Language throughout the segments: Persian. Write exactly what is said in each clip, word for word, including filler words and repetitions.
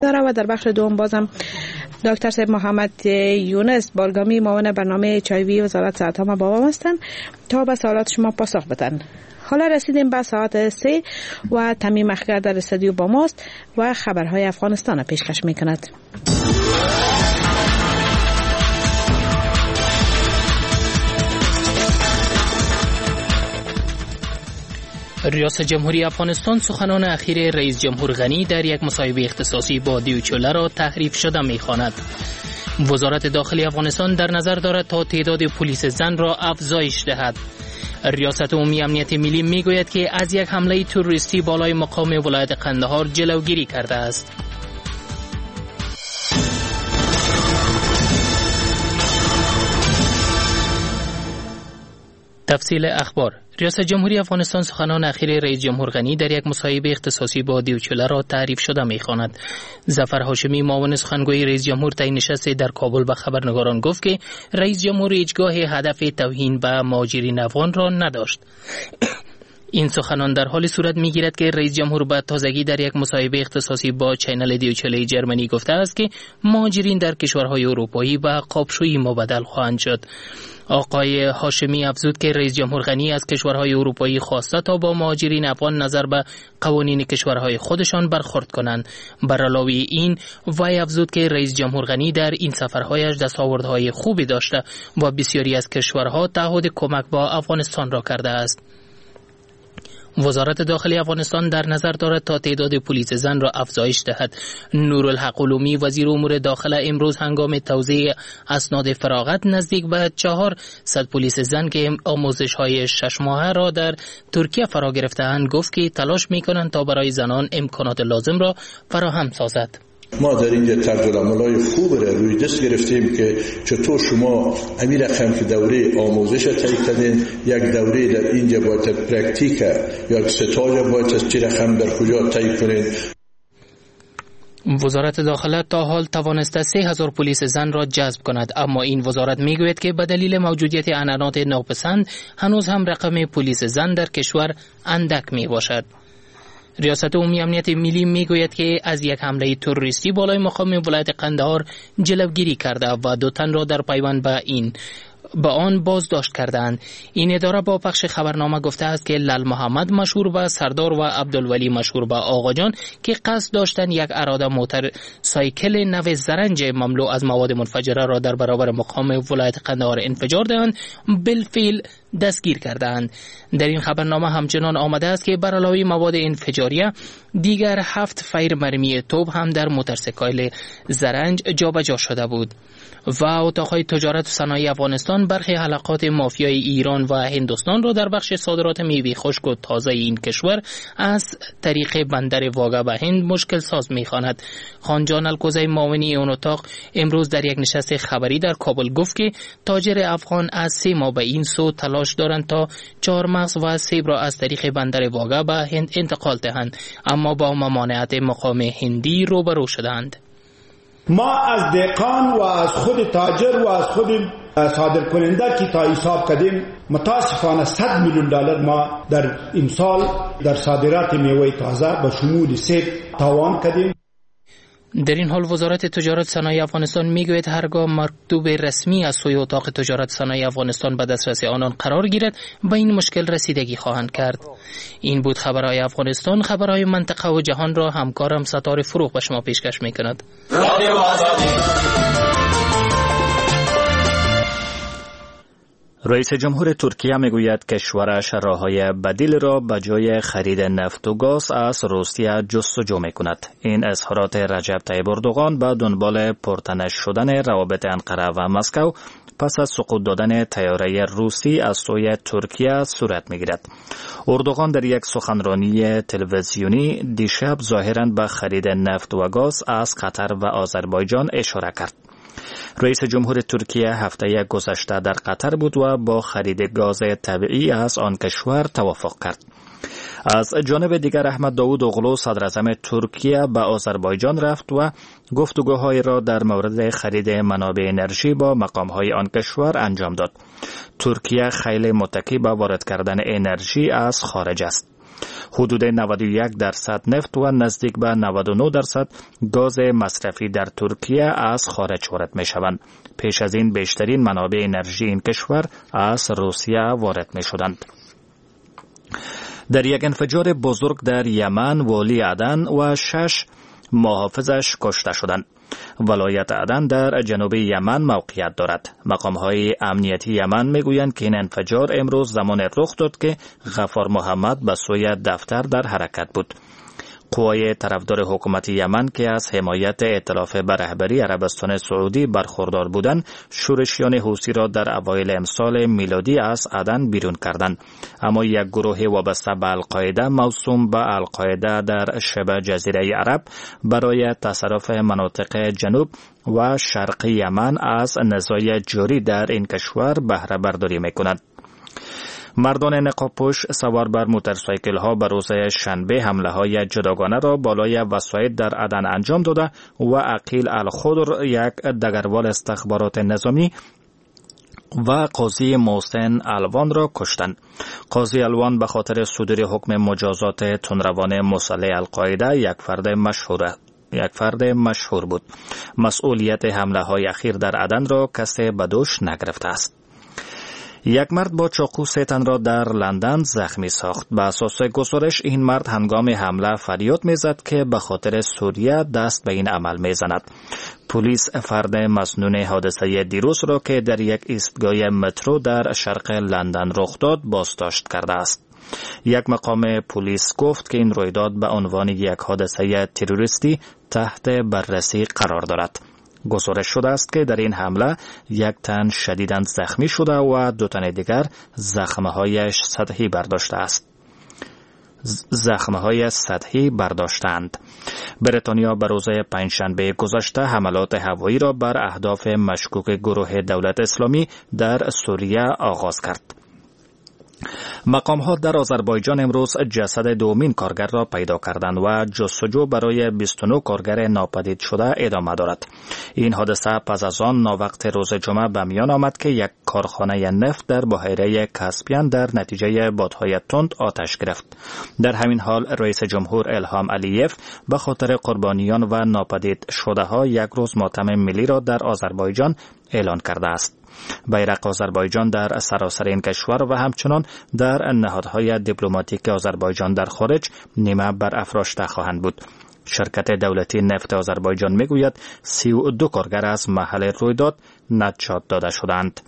داره و در بخش دوم بازم دکتر صاحب محمد یونس بالگامی معاون برنامه چایوی وزارت صحت ما با ما هستند تا به سوالات شما پاسخ بدن. حالا رسیدیم به ساعت سه و تمیم اخگر در استودیو با ماست و خبرهای افغانستان را پیشکش میکند. ریاست جمهوری افغانستان سخنان اخیر رئیس جمهور غنی در یک مصاحبه اختصاصی با دیوچوله را تحریف شده می‌خواند. وزارت داخلی افغانستان در نظر دارد تا تعداد پلیس زن را افزایش دهد. ریاست عمومی امنیت ملی میگوید که از یک حمله تروریستی بالای مقام ولایت قندهار جلوگیری کرده است. تفصیل اخبار. ریاست جمهوری افغانستان سخنان اخیر رئیس جمهور غنی در یک مصاحبه اختصاصی با دیوچوله را تعریف شده می‌خواند. ظفر هاشمی معاون سخنگوی رئیس جمهور طی نشست در کابل به خبرنگاران گفت که رئیس جمهور هیچگاه هدف توهین به مهاجرین افغان را نداشت. این سخنان در حال صورت می‌گیرد که رئیس جمهور به تازگی در یک مصاحبه اختصاصی با چینل دیوچوله جرمنی گفته است که مهاجرین در کشورهای اروپایی به قابشویی مبدل خواهند شد. آقای هاشمی افزود که رئیس جمهور غنی از کشورهای اروپایی خواسته تا با مهاجرین افغان نظر به قوانین کشورهای خودشان برخورد کنند. بر علاوه این وی افزود که رئیس جمهور غنی در این سفرهایش دستاوردهای خوبی داشته و بسیاری از کشورها تعهد کمک با افغانستان را کرده است. وزارت داخلی افغانستان در نظر دارد تا تعداد پلیس زن را افزایش دهد. نورالحق علومی وزیر امور داخله امروز هنگام توزیع اسناد فراغت نزدیک به چهارصد پلیس زن که آموزش های شش ماهه را در ترکیه فرا گرفته‌اند گفت که تلاش می‌کنند تا برای زنان امکانات لازم را فراهم سازد. ما در اینجا طرزالعمل‌های خوب را روی دست گرفتیم که چطور شما امی رقم که دوره آموزش طی کردین، یک دوره در اینجا باید پرکتیک یا ستاج باید از چی رقم در کجا طی کنین. وزارت داخله تا حال توانسته سه هزار پلیس زن را جذب کند، اما این وزارت میگوید که به دلیل موجودیت عنعنات ناپسند هنوز هم رقم پلیس زن در کشور اندک می باشد. ریاست عمومی امنیت ملی میگوید که از یک حمله تروریستی بالای مقام ولایت قندهار جلوگیری کرده و دو تن را در پیوند به این به آن بازداشت کردند. این اداره با پخش خبرنامه گفته است که لال محمد مشهور به سردار و عبدالولی مشهور به آقا جان که قصد داشتند یک اراده موتر سایکل نو زرنج مملو از مواد منفجره را در برابر مقام ولایت قندهار انفجار دهند بالفعل دستگیر کردند. در این خبرنامه همچنان آمده است که بر علاوه مواد انفجاریه دیگر هفت فیر مرمی توپ هم در موتورسیکل زرنج جابجا شده بود. و اتاقهای تجارت و صنایع افغانستان برخی حلقات مافیای ایران و هندوستان را در بخش صادرات میوه خشک و تازه این کشور از طریق بندر واگه به هند مشکل ساز می‌خواند. خانجان الکوزی معاونی اون اتاق امروز در یک نشست خبری در کابل گفت که تاجر افغان از سه ماه به این سو تلاش دارند تا چهارمغز و سیب را از طریق بندر واگه به هند انتقال دهند، اما با ممانعت مقام هندی روبرو شدند. ما از دهقان و از خود تاجر و از خود صادر کننده که تا حساب کردیم متاسفانه صد میلیون دلار ما در امسال در صادرات میوه تازه به شمول سیب تاوان کردیم. در این حال وزارت تجارت صنایع افغانستان میگوید هرگاه مکتوب رسمی از سوی اتاق تجارت صنایع افغانستان به دسترس آنان قرار گیرد به این مشکل رسیدگی خواهند کرد. این بود خبرهای افغانستان. خبرهای منطقه و جهان را همکارم ستاره فروغ به شما پیشکش میکند. رئیس جمهور ترکیه میگوید کشورش راههای بدیل را به جای خرید نفت و گاز از روسیه جستجو میکند. این اظهارات رجب طیب اردوغان به دنبال پرتنش شدن روابط انقره و مسکو پس از سقوط دادن طیاره روسی از سوی ترکیه صورت میگیرد. اردوغان در یک سخنرانی تلویزیونی دیشب ظاهراً به خرید نفت و گاز از قطر و آذربایجان اشاره کرد. رئیس جمهور ترکیه هفته گذشته در قطر بود و با خرید گاز طبیعی از آن کشور توافق کرد. از جانب دیگر احمد داوود اوغلو صدر اعظم ترکیه به آذربایجان رفت و گفتگوهای را در مورد خرید منابع انرژی با مقامهای آن کشور انجام داد. ترکیه خیلی متکی به وارد کردن انرژی از خارج است. حدود نود و یک درصد نفت و نزدیک به نود و نه درصد گاز مصرفی در ترکیه از خارج وارد می شوند. پیش از این بیشترین منابع انرژی این کشور از روسیه وارد می شدند. در یک انفجار بزرگ در یمن والی عدن و شش محافظش کشته شدند. ولایت عدن در جنوب یمن موقعیت دارد. مقام‌های امنیتی یمن میگویند که این انفجار امروز زمان رخ داد که غفار محمد به سوی دفتر در حرکت بود. قوای طرفدار حکومت یمن که از حمایت ائتلاف به رهبری عربستان سعودی برخوردار بودند، شورشیان حوثی را در اوایل امسال میلادی از عدن بیرون کردند. اما یک گروه وابسته به القاعده موسوم به القاعده در شبه جزیره عرب برای تصرف مناطق جنوب و شرق یمن از نزاع جاری در این کشور بهره برداری می‌کند. مردان نقاب‌پوش سوار بر موتورسایکل ها به روز شنبه حمله های جداگانه را بالای وسایط در عدن انجام داده و عقیل الخضر، یک دگروال استخبارات نظامی، و قاضی محسن الوان را کشتند. قاضی الوان به خاطر صدور حکم مجازات تندروان مسلح القاعده یک فرد مشهور یک فرد مشهور بود. مسئولیت حمله های اخیر در عدن را کسی به دوش نگرفته است. یک مرد با چاقو سه تن را در لندن زخمی ساخت. به اساس گزارش این مرد هنگام حمله فریاد میزد که به خاطر سوریه دست به این عمل میزند. پلیس فرد مسنون حادثه دیروز را که در یک ایستگاه مترو در شرق لندن رخ داد بازداشت کرده است. یک مقام پلیس گفت که این رویداد به عنوان یک حادثه تروریستی تحت بررسی قرار دارد. گزارش شده است که در این حمله یک تن شدیداً زخمی شده و دو تن دیگر زخم‌های سطحی برداشته است. زخم‌های سطحی برداشتند. بریتانیا به روز پنجشنبه گذشته حملات هوایی را بر اهداف مشکوک گروه دولت اسلامی در سوریه آغاز کرد. مقام‌ها در آذربایجان امروز جسد دومین کارگر را پیدا کردند و جستجو برای بیست و نه کارگر ناپدید شده ادامه دارد. این حادثه پس از آن ناوقت روز جمعه به میان آمد که یک کارخانه نفت در بحیره کاسپیان در نتیجه بادهای تند آتش گرفت. در همین حال رئیس جمهور الهام علیف به خاطر قربانیان و ناپدید شده ها یک روز ماتم ملی را در آذربایجان اعلان کرده است. بیرق آذربایجان در سراسر این کشور و همچنان در نهادهای دیپلماتیک آذربایجان در خارج نیمه برافراشته خواهند بود. شرکت دولتی نفت آذربایجان میگوید سی و دو کارگر از محل رویداد نجات داده شدند.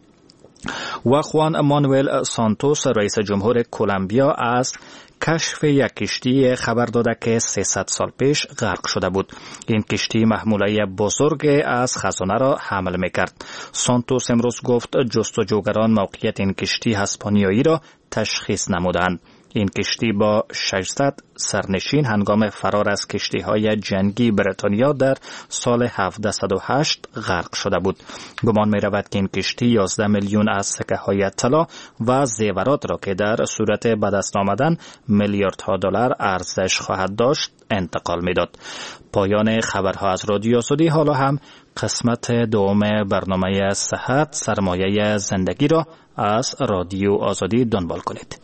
و خوان مانوئل سانتوس رئیس جمهور کلمبیا از کشف یک کشتی خبر داده که سیصد سال پیش غرق شده بود. این کشتی محموله بزرگ از خزانه را حمل میکرد. سانتوس امروز گفت جستجوگران موقعیت این کشتی هسپانیایی را تشخیص نمودند. این کشتی با ششصد سرنشین هنگام فرار از کشتی‌های جنگی بریتانیا در سال هفتصد و هشت غرق شده بود. گمان می‌رود که این کشتی یازده میلیون از سکه‌های طلا و زیورات را که در صورت به دست آمدن میلیاردها دلار ارزش خواهد داشت انتقال می‌داد. پایان خبرها از رادیو آزادی. حالا هم قسمت دوم برنامه صحت سرمایه زندگی را از رادیو آزادی دنبال کنید.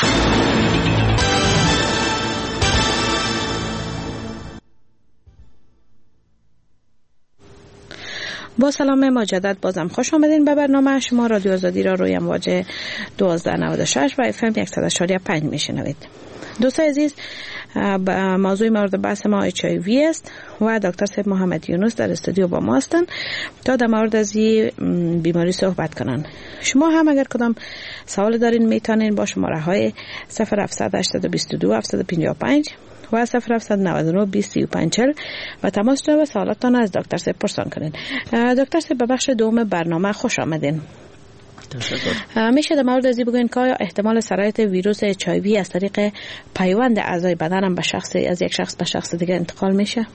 با سلام مجدد بازم خوش آمدین به برنامه شما. رادیو آزادی را روی امواج دوازده نود و شش و اف ام صد و چهار و پنج میشنوید. دوستان عزیز، موضوع مورد بحث ما اچ آی وی است و دکتر سید محمد یونس در استودیو با ما هستند تا در مورد از این بیماری صحبت کنن. شما هم اگر کدام سوال دارین میتونین با شماره های صفر هفتصد هشتصد و بیست و دو هفتصد و پنجاه و پنج و صفر هفتصد و نود و نه بیست سی و پنج چهل و تماس جلب سوالاتتان از دکتر سید پرسان کنین. دکتر سید به بخش دوم برنامه خوش آمدین. میشه در مورد ازی بگوین که احتمال سرایت ویروس اچ آی وی از طریق پیوند اعضای بدن هم به شخص از یک شخص به شخص دیگه انتقال میشه؟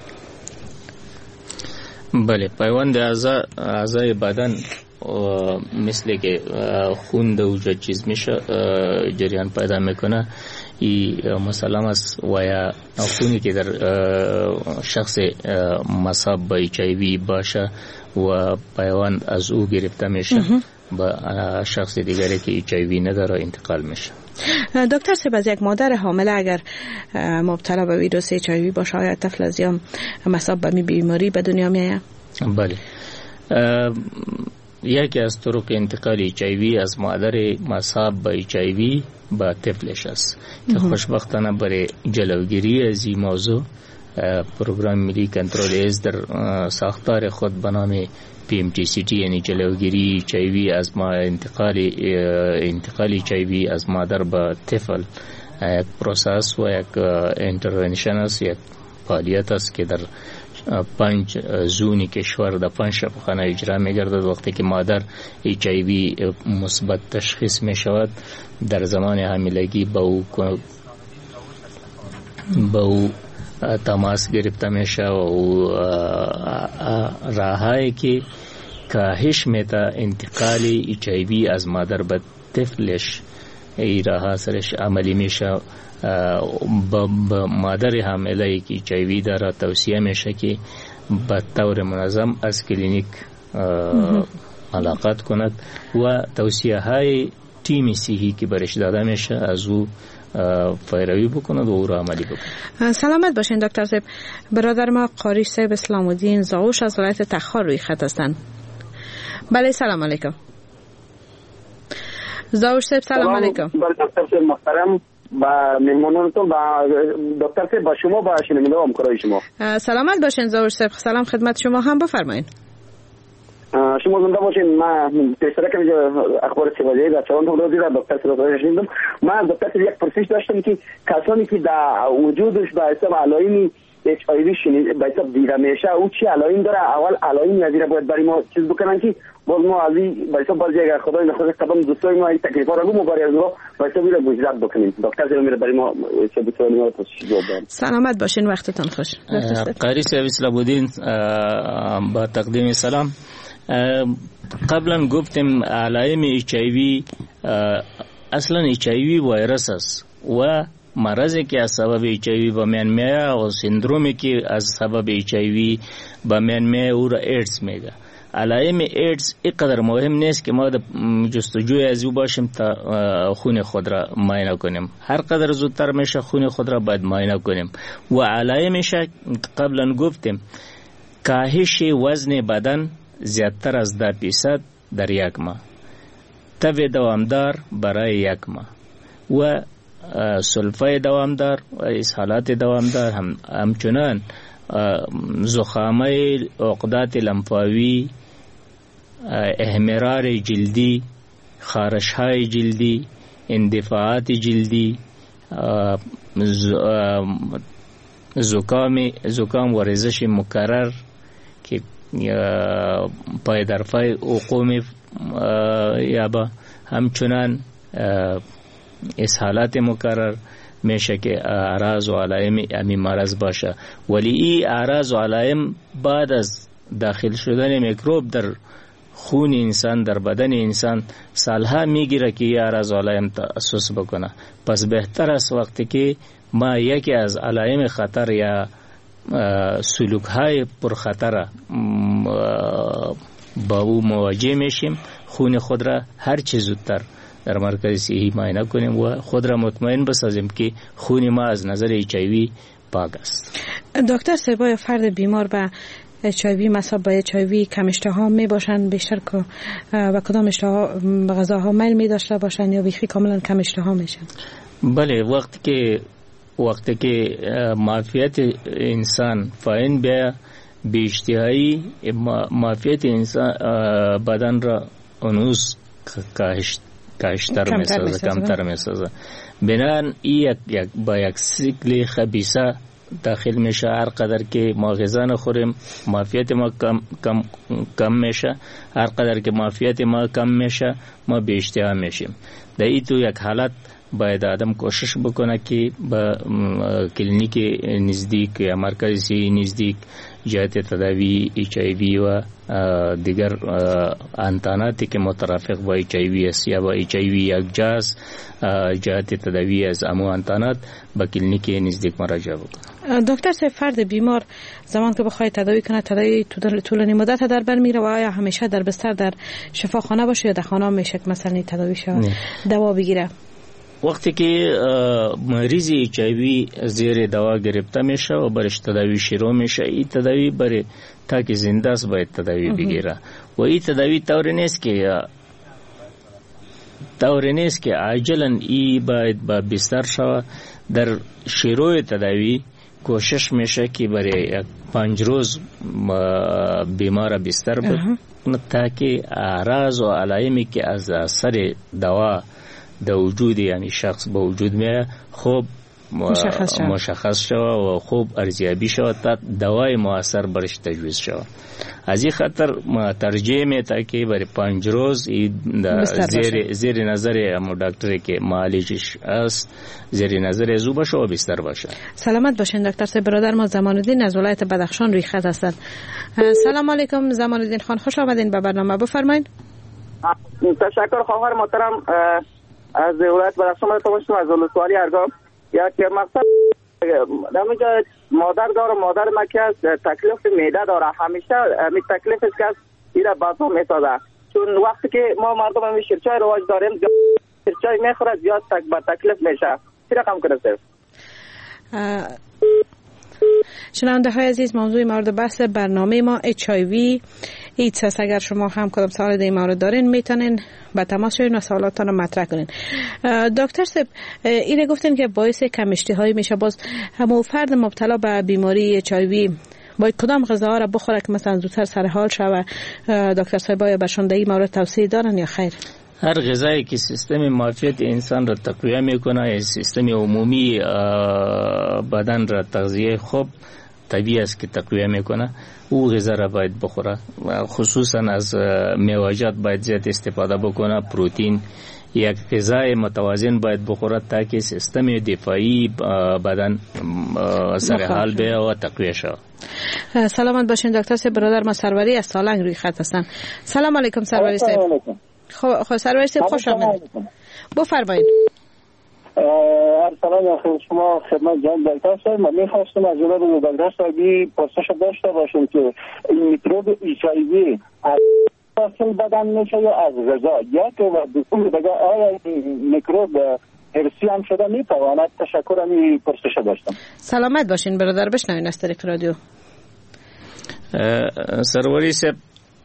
بله، پیوند اعضا اعضای بدن مثل که خون در وجود چیز میشه جریان پیدا میکنه. ای مثلا است و یا خونی که در شخص مصاب به اچ آی وی باشه و پیوند از او گرفته میشه با شخص دیگری که اچ آی وی نداره انتقال میشه. دکتر صاحب، از یک مادر حامله اگر مبتلا به ویروس اچ آی وی باشه آیا طفل از یا مصاب به می بیماری به دنیا میآید؟ بله. یکی از طرق انتقال اچ آی وی از مادر مصاب به اچ آی وی به طفلش است که خوشبختانه برای جلوگیری از این موضوع پروگرام ملی کنترل ایدز در ساختار خود به نام پی ام تی سی تی یعنی جلوگیری اچ آی وی از ما انتقال انتقال اچ آی وی از مادر به طفل یک پروسس و یک اینترونشن است، یک فعالیت است که در پنج زونی کشور در پنج شفاخانه اجرا می‌گردد. وقتی که مادر اچ آی وی مثبت تشخیص می شود در زمان حاملگی با او با او تماس گرفته میشه و راهایی که کاهش میده انتقال اچ آی وی از مادر به طفلش ای راه سرش عملی میشه. با مادر حامله که اچ آی وی داره توصیه میشه که به طور منظم از کلینیک ملاقات کند و توصیه های تیم صحی که برش داده میشه از او پیروی بکند و او را عملی بکند. سلامت باشین دکتر صاحب. برادر ما قاری صاحب اسلام الدین زاوش از ولایت تخار روی خط هستند. بله سلام علیکم. زاوش صاحب سلام علیکم. بله دکتر صاحب محترم، با مهمانانتون با دکتر صاحب با شما با شنونده و همکارای شما. سلامت باشین زاوش صاحب. سلام خدمت شما هم، بفرمایید. شما زنده باشین. ما پیشتر که اخبار سوازی در چند روزی را دکتر صاحب شنیدم. ما دکتر صاحب یک پرسش داشتم که کسانی که در وجودش به حساب علائم اچ آی وی شنید به حساب دیده میشه او چی علائم داره؟ اول علائم از این باید برای ما چیز بکنن که باز ما از این به حساب بازی اگر خدای نخواسته قدم دوستای ما این تکلیفا رو بگم برای از ما به حساب رو گزارش بکنیم. دکتر صاحب میره برای ما چه بتونیم ما پرسش جواب بدیم. سلامت باشین، وقتتون خوش. قاری صاحب اسلام الدین با تقدیم سلام. قبلا گفتم علائم اچ آی وی اصلا اچ آی وی ویروس است و مرضی که از سبب اچ آی وی به میان میاد و سندرومی که از سبب اچ آی وی به میان میاد او را ایدز میگه. علائم ایدز اینقدر مهم نیست که ما جستجوی از او باشیم تا خون خود را معاینه کنیم. هر قدر زودتر میشه خون خود را باید معاینه کنیم و علائمش قبلا گفتیم کاهش وزن بدن زیادتر از ده درصد در یک ماه، تب دوامدار برای یک ماه و سلفه دوامدار و اسهالات دوامدار هم همچنان زخامه عقدات لمفاوی، احمرار جلدی، خارش های جلدی، اندفاعات جلدی، زکام زکام و ریزش مکرر که پای در پای عقوم یا با همچنان اسهالات مکرر میشه که اعراض و علائم امی مرض باشه. ولی این اعراض و علائم بعد از داخل شدن میکروب در خون انسان در بدن انسان سالها میگیره که این اعراض و علائم تأسس بکنه. پس بهتر است وقتی که ما یکی از علائم خطر یا سلوک های پرخطر با او مواجه میشیم خون خود را هر چه زودتر در مرکز صحی معاینه کنیم و خود را مطمئن بسازیم که خون ما از نظر اچ آی وی پاک است. دکتر سبای فرد بیمار به اچ آی وی مصاب به اچ آی وی کم اشتها می باشن بیشتر که و کدام اشتها غذاها میل می داشته باشن یا بیخی کاملا کم اشتها میشن؟ بله، وقتی که وقتی که معافیت انسان فاین به بیشتهایی معافیت انسان بدن را اونوز کاهش کاهشتر میسازه، کمتر میسازه. بنابراین این یک با یک سیکل خبیثه داخل میشه. هر قدر که ما غذا نخوریم معافیت ما کم کم کم میشه، هر قدر که معافیت ما کم میشه ما بیشتر میشیم. در این تو یک حالت باید آدم کوشش بکنه که با کلینیک نزدیک یا مرکزی نزدیک جهت تداوی اچ آی وی و دیگر انتاناتی که مترافق با اچ آی وی است یا با اچ آی وی یک جاز جهت تداوی از امو انتانات با کلینیک نزدیک مراجعه بکنه. دکتر صاحب فرد بیمار زمان که بخواد تداوی کنه تداوی طولانی مدت در بر میره و آیا همیشه در بستر در شفاخانه باشه یا در خانه میشه که مثلا تداوی شه دوا بگیره؟ وقتی که مریض ایچ آی وی زیر دوا گرفته میشه و برش تداوی شروع میشه، این تداوی برای تا که زنده است باید تداوی بگیره و این تداوی طوری نیست که طوری نیست که عاجلا ای باید با بستر شود. در شروع تداوی کوشش میشه که برای پنج روز بیمار بستر بود تا که اعراض و علائمی که از اثر دوا در وجود یعنی شخص به وجود میاد خوب مشخص شود مشخص شود و خوب ارزیابی شود تا دوای مؤثر برش تجویز شود. از این خاطر ما ترجیح میده که برای پنج روز زیر زیر نظر امو دکتری که معالجش است زیر نظر زو باشه و بستر باشه. سلامت باشین دکتر صاحب. برادر ما زمان الدین از ولایت بدخشان روی خط هستند. سلام علیکم زمان الدین خان، خوش آمدین به برنامه، بفرمایید. تشکر خواهر محترم از ولایت بدخشان. ما تو از ولسوالی ارگام یک مقصد همینجا مادر داره، مادر ما که تکلیف معده داره، همیشه می تکلیف است که ایرا باسا میسازه، چون وقتی که ما مردم همی شیرچای رواج داریم شیرچای میخوره زیاد تک با تکلیف میشه. چی رقم کنه صرف شنونده های عزیز، موضوع مورد بحث برنامه ما اچ آی وی ایدز است. اگر شما هم کدام سوال در این مورد دارین میتونین با تماس شوین و سوالاتتان رو مطرح کنین. دکتر صاحب اینه گفتین که باعث کم اشتهایی میشه، باز همون فرد مبتلا به بیماری اچ آی وی باید کدام غذاها را بخوره که مثلا زودتر سر حال شوه؟ دکتر صاحب آیا برشان در این مورد توصیه دارن یا خیر؟ هر غذایی که سیستم معافیت انسان را تقویت میکنه یا سیستم عمومی بدن را تغذیه خوب طبیعی است که تقویت میکنه، او غذا را باید بخوره. خصوصا از میوه‌جات باید زیاد استفاده بکنه. پروتئین یک غذای متوازن باید بخوره تا که سیستم دفاعی بدن سر حال بیه و تقویت شود. سلامت باشین دکتر صاحب. برادر ما سروری از سالنگ روی خط هستن. سلام علیکم سروری صاحب. خب خب سروری صاحب خوش آمدید، بفرمایید. سلام خیلی شما خدمت جان دکتر صاحب. من می‌خواستم از جناب دکتر صاحب پرسش داشته باشم که این میکروب ایچ آی وی از داخل بدن میشه یا از غذا، یا که و دوم دیگه آیا این میکروب ارثی هم شده میتواند؟ تشکر. می پرسش داشتم. سلامت باشین برادر، بشنوین از طریق رادیو. سروری صاحب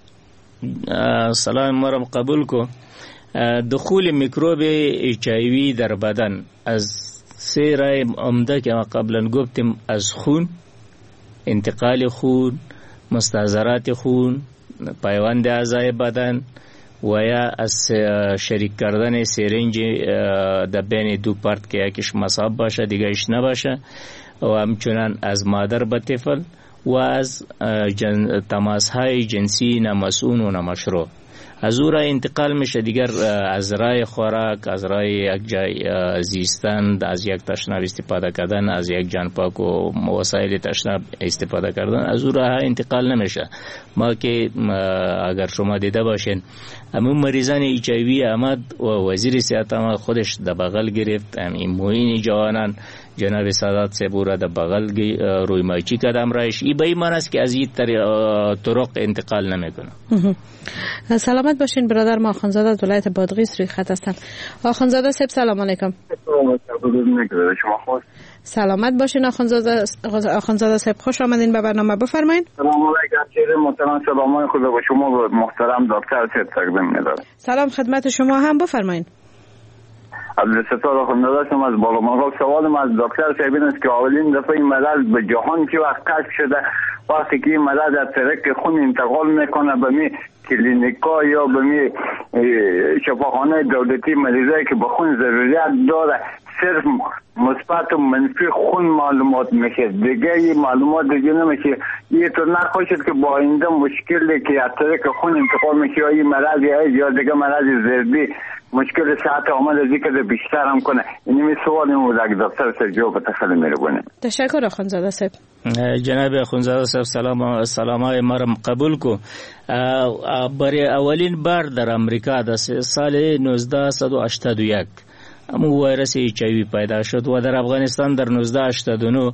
سلام ما را قبول کو. دخول میکروب ایچ آی وی در بدن از سه راه عمده که ما قبلا گفتیم، از خون، انتقال خون، مستحضرات خون، پیوند اعضای بدن و یا از شریک کردن سرنج در بین دو پارت که یکیش مصاب باشه دیگهش نباشه، و همچنان از مادر به طفل و از جن... تماس های جنسی نامسئول و نامشروع. از او را انتقال میشه دیگر از رای خوراک، از رای یک جای زیستن، از یک تشناب استفاده کردن، از یک جان پاک و وسایل تشناب استفاده کردن، از او را انتقال نمیشه. ما که اگر شما دیده باشین همون مریضان ایچ آی وی آمد و وزیر صحت آمد خودش در بغل گرفت، همین معین جوانان جناب سادات صاحب را در بغل روی مایچی کردم رایش. ای به این معنی است که از این طرق انتقال نمیکنه. سلامت باشین برادر ما آخوندزاده از ولایت بادغیس روی خط هستن. آخوندزاده صاحب سلام علیکم. سلامت باشین آخوندزاده آخوندزاده صاحب، خوش آمدین به برنامه، بفرمایید. سلام علیکم چهره محترم، سلام خدا به شما محترم دکتر صاحب تقدیم می‌دارم. سلام خدمت شما هم، بفرمایید. عبدالستار آخوندزاده شما از بالامرغ. سوالم از دکتر صاحب این است که اولین دفعه این مرض به جهان که وقت کشف شده، وقتی که این مرض از طریق خون انتقال میکنه به می کلینیکا یا به می شفاخانه دولتی، مریضایی که به خون ضرورت داره صرف مثبت و منفی خون معلومات میشه، دیگه این معلومات دیگه نمیشه. یه تو نخوشید که با آینده مشکلی که از طریق خون انتقال میشه یا این مرض یا دیگه مرض زردی مشکل صحت آمد از اینکه بیشتر هم کنه. این می سوال این بود اگه دکتر صاحب جواب تخیل میرونه. تشکر آخوندزاده صاحب. جناب آخوندزاده صاحب سلام سلام های ما را قبول کو. برای اولین بار در امریکا در سال نوزده هشتاد و یک همون ویروس ایچ آی وی پیدا شد و در افغانستان در نوزده هشتاد و نه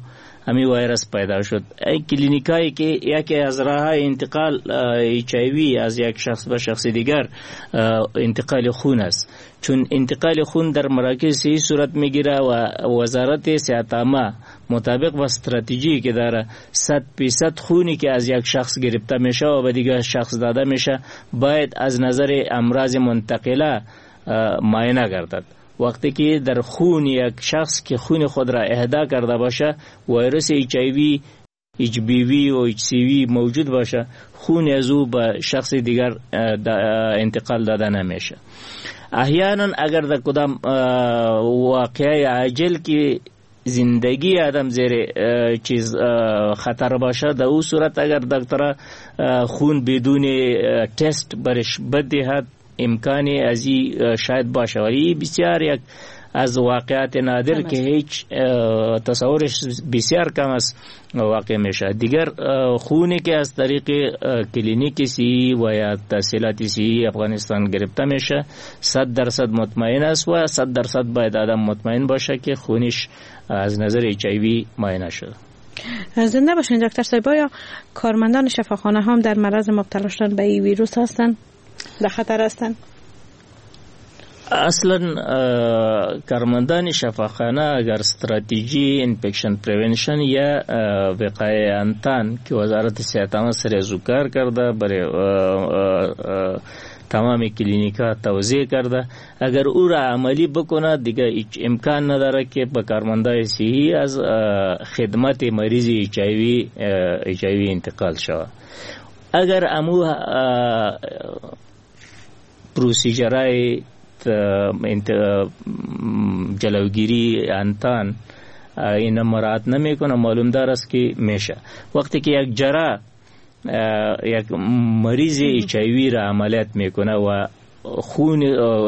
همین ویروس پیدا شد. این کلینیکایی که یکی از راه انتقال اچ آی وی از یک شخص به شخص دیگر انتقال خون است، چون انتقال خون در مراکز صحی صورت میگیره و وزارت صحت عامه مطابق با استراتژی که داره صد درصد خونی که از یک شخص گرفته میشه و به دیگر شخص داده میشه باید از نظر امراض منتقله معاینه گردد. وقتی که در خون یک شخص که خون خود را اهدا کرده باشه ویروس اچ آی وی، اچ بی وی و اچ سی وی موجود باشه، خون از او به شخص دیگر انتقال داده نمیشه. احیانا اگر در کدام واقعه عاجل که زندگی آدم زیر چیز خطر باشه، در او صورت اگر دکتر خون بدون تست برش بدهد امکانی ازی شاید باشه، ولی بسیار یک از واقعات نادر که هیچ تصورش بسیار کم است واقع میشه. دیگر خونی که از طریق کلینیک سی و یا تحصیلات سی افغانستان گرفته میشه صد درصد مطمئن است و صد درصد باید آدم مطمئن باشه که خونش از نظر اچ آی وی معاینه شده. زنده باشین دکتر صاحب. یا کارمندان شفاخانه هم در معرض مبتلا شدن به این ویروس هستن، در خطر هستن؟ اصلا کارمندان شفاخانه اگر استراتژی انفکشن پریونشن یا وقایه انتان که وزارت صحت عامه سر از کار کرده برای تمام کلینیکا توزیع کرده، اگر او را عملی بکنه دیگه هیچ امکان نداره که به کارمندای صحی از خدمت مریض اچ آی وی اچ آی وی انتقال شود. اگر امو پروسیجرهای جلوگیری انتان این مراعات نمیکنه معلوم دار است که میشه. وقتی که یک جراح یک مریض اچ آی وی را عملیات میکنه و خون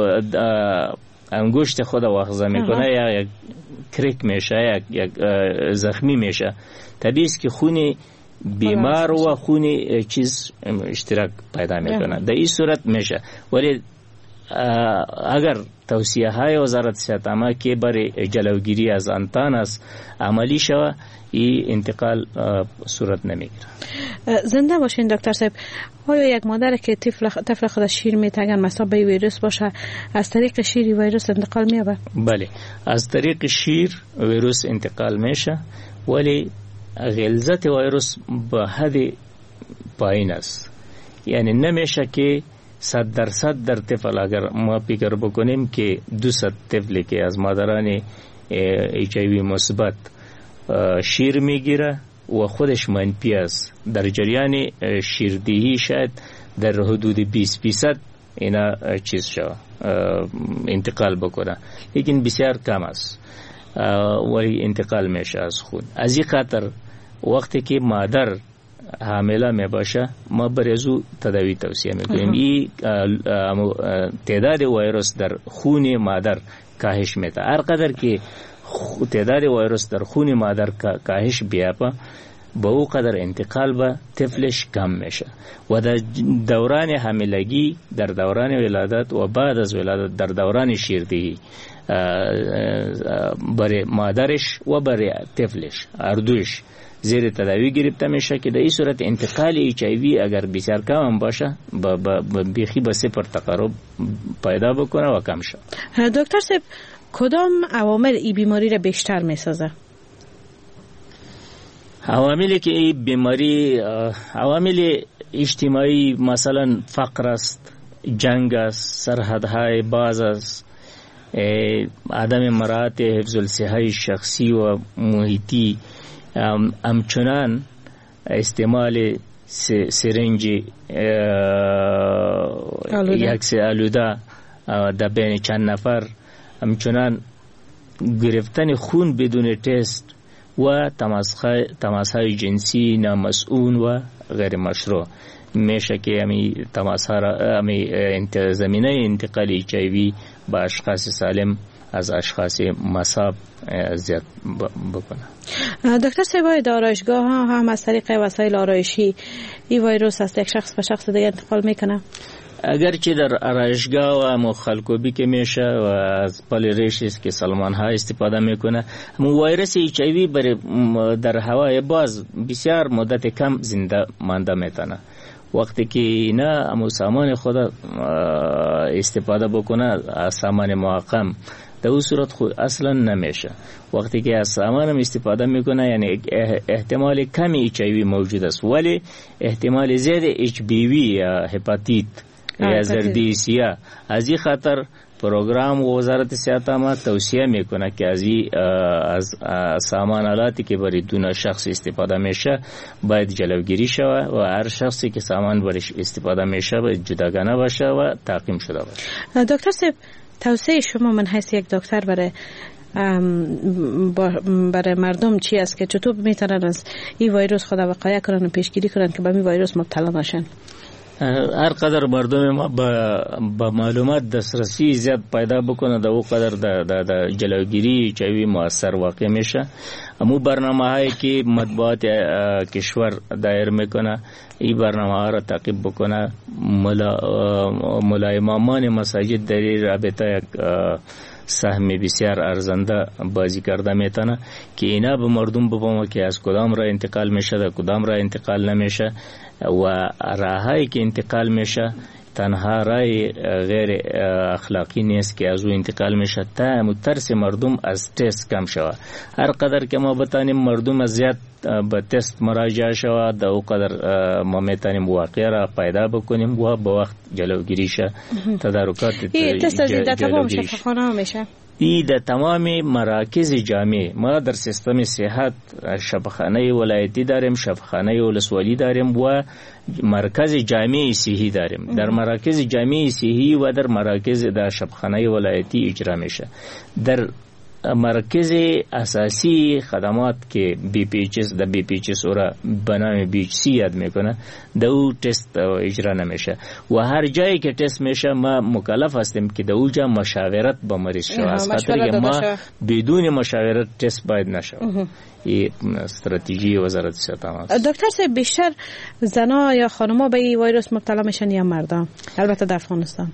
انگشت خود واخذ میکنه یا یک کریک میشه یک یک زخمی میشه، طبیعی است که خون بیمار و خون چیز اشتراک پیدا میکنه. در این صورت میشه. ولی اگر توصیه های وزارت صحت عامه که برای جلوگیری از انتان است عملی شود این انتقال صورت نمیگیره. زنده باشین دکتر صاحب. آیا یک مادر که طفل طفل خود شیر میده اگر مصاب به ویروس باشه از طریق شیر ویروس انتقال میابه؟ بله، از طریق شیر ویروس انتقال میشه، ولی غلظت ویروس به حد پایین است. یعنی نمیشه که صد درصد در طفل اگر ما فکر بکنیم که دوصد طفلی که از مادران اچ آی وی مثبت شیر میگیره و خودش منفی است، در جریان شیردهی شاید در حدود بیست درصد اینا چیز شود انتقال بکنه، لیکن بسیار کم است ولی انتقال میشه از خون. از این خاطر وقتی که مادر حامله می باشه ما برزو تداوی توصیه میکنیم. این تعداد ویروس در خون مادر کاهش میده. هر قدر که تعداد ویروس در خون مادر کاهش بیابه به او قدر انتقال به طفلش کم میشه و در دوران حاملگی، در دوران ولادت و بعد از ولادت در دوران شیردهی برای مادرش و برای طفلش هر دوش زیر تداوی گرفته میشه که در این صورت انتقال اچ آی وی اگر بسیار کم هم باشه بیخی به صفر تقارب پیدا بکنه و کم شد. دکتر صاحب کدام عوامل این بیماری را بیشتر میسازه؟ عواملی که این بیماری عوامل اجتماعی مثلا فقر است، جنگ است، سرحدهای باز است، عدم مراعات حفظ الصحه شخصی و محیطی، همچنان استعمال سرنج یک سه آلوده در بین چند نفر، همچنان گرفتن خون بدون تست و تماس‌های جنسی نامسئول و غیر مشروع میشه که همی تماس‌ها را همی زمینه انتقال اچ آی وی با اشخاص سالم از اشخاص مصاب زیاد بکنه. دکتر صاحب در آرایشگاه ها هم از طریق وسایل آرایشی این ویروس از یک شخص به شخص دیگر انتقال میکنه؟ اگرچه در آرایشگاه و مخالکوبی که میشه و از پالیریشی که سالمون ها استفاده میکنه، همون ویروس ایچ آی وی در هوای باز بسیار مدت کم زنده مانده میتونه. وقتی که اینا همون سامان خود استفاده بکنه، سامان معقم، در اون صورت خود اصلا نمیشه. وقتی که از سامان هم استفاده میکنه یعنی احتمال کمی ایچ آی وی موجود است، ولی احتمال زیاد اچ بی وی یا هپاتیت یا زردیسیا، از این خاطر پروگرام وزارت صحت ما توصیه میکنه که از از سامان آلاتی که برای دو شخص استفاده میشه باید جلوگیری شود و هر شخصی که سامان برایش استفاده میشه باید جداگانه باشه و تعقیم شده باشه. دکتر صاحب، توصیه شما من حیث یک دکتر برای برای مردم چی است که چطور میتونن از این ویروس خود وقایه کنن و پیشگیری کنن که به این ویروس مبتلا نشن؟ هر قدر مردم ما با معلومات دسترسی زیاد پیدا بکنه، در او قدر در جلوگیری چوی مؤثر واقع میشه. امو برنامه هایی که مطبوعات کشور دایر میکنه، این برنامه ها را تعقیب بکنه. ملا ملا امامان مساجد در این رابطه یک سهم بسیار ارزنده بازی کرده میتونه که اینا به مردم بفهمه که از کدام را انتقال میشه، در کدام را انتقال نمیشه و راهایی که انتقال میشه تنها رای غیر اخلاقی نیست که از او انتقال میشه، تا مترس مردم از تست کم شود. هر قدر که ما بتانیم مردم از زیاد به تست مراجعه شود، در او قدر ما میتونیم واقعه را پیدا بکنیم و به وقت جلوگیری شه. تدارکات این تست از در تمام شفاخانه میشه؟ این در تمام مراکز جامعه. ما در سیستم صحت شفاخانه ولایتی داریم، شفاخانه ولسوالی داریم و مرکز جامعه صحی داریم. در مراکز جامعه صحی و در مراکز در شفاخانه ولایتی اجرا میشه. در مرکز اساسی خدمات که بی پی ایچ اس در بی پی ایچ اس را به نام بی ایچ سی یاد میکنه، در او تست اجرا نمیشه و هر جایی که تست میشه ما مکلف هستیم که در اوجا مشاورت با مریض شود، از خاطر که ما بدون مشاورت تست باید نشه. این استراتژی وزارت صحت است. دکتر صاحب، بیشتر زنا یا خانما به این ویروس مبتلا میشن یا مردان؟ البته در افغانستان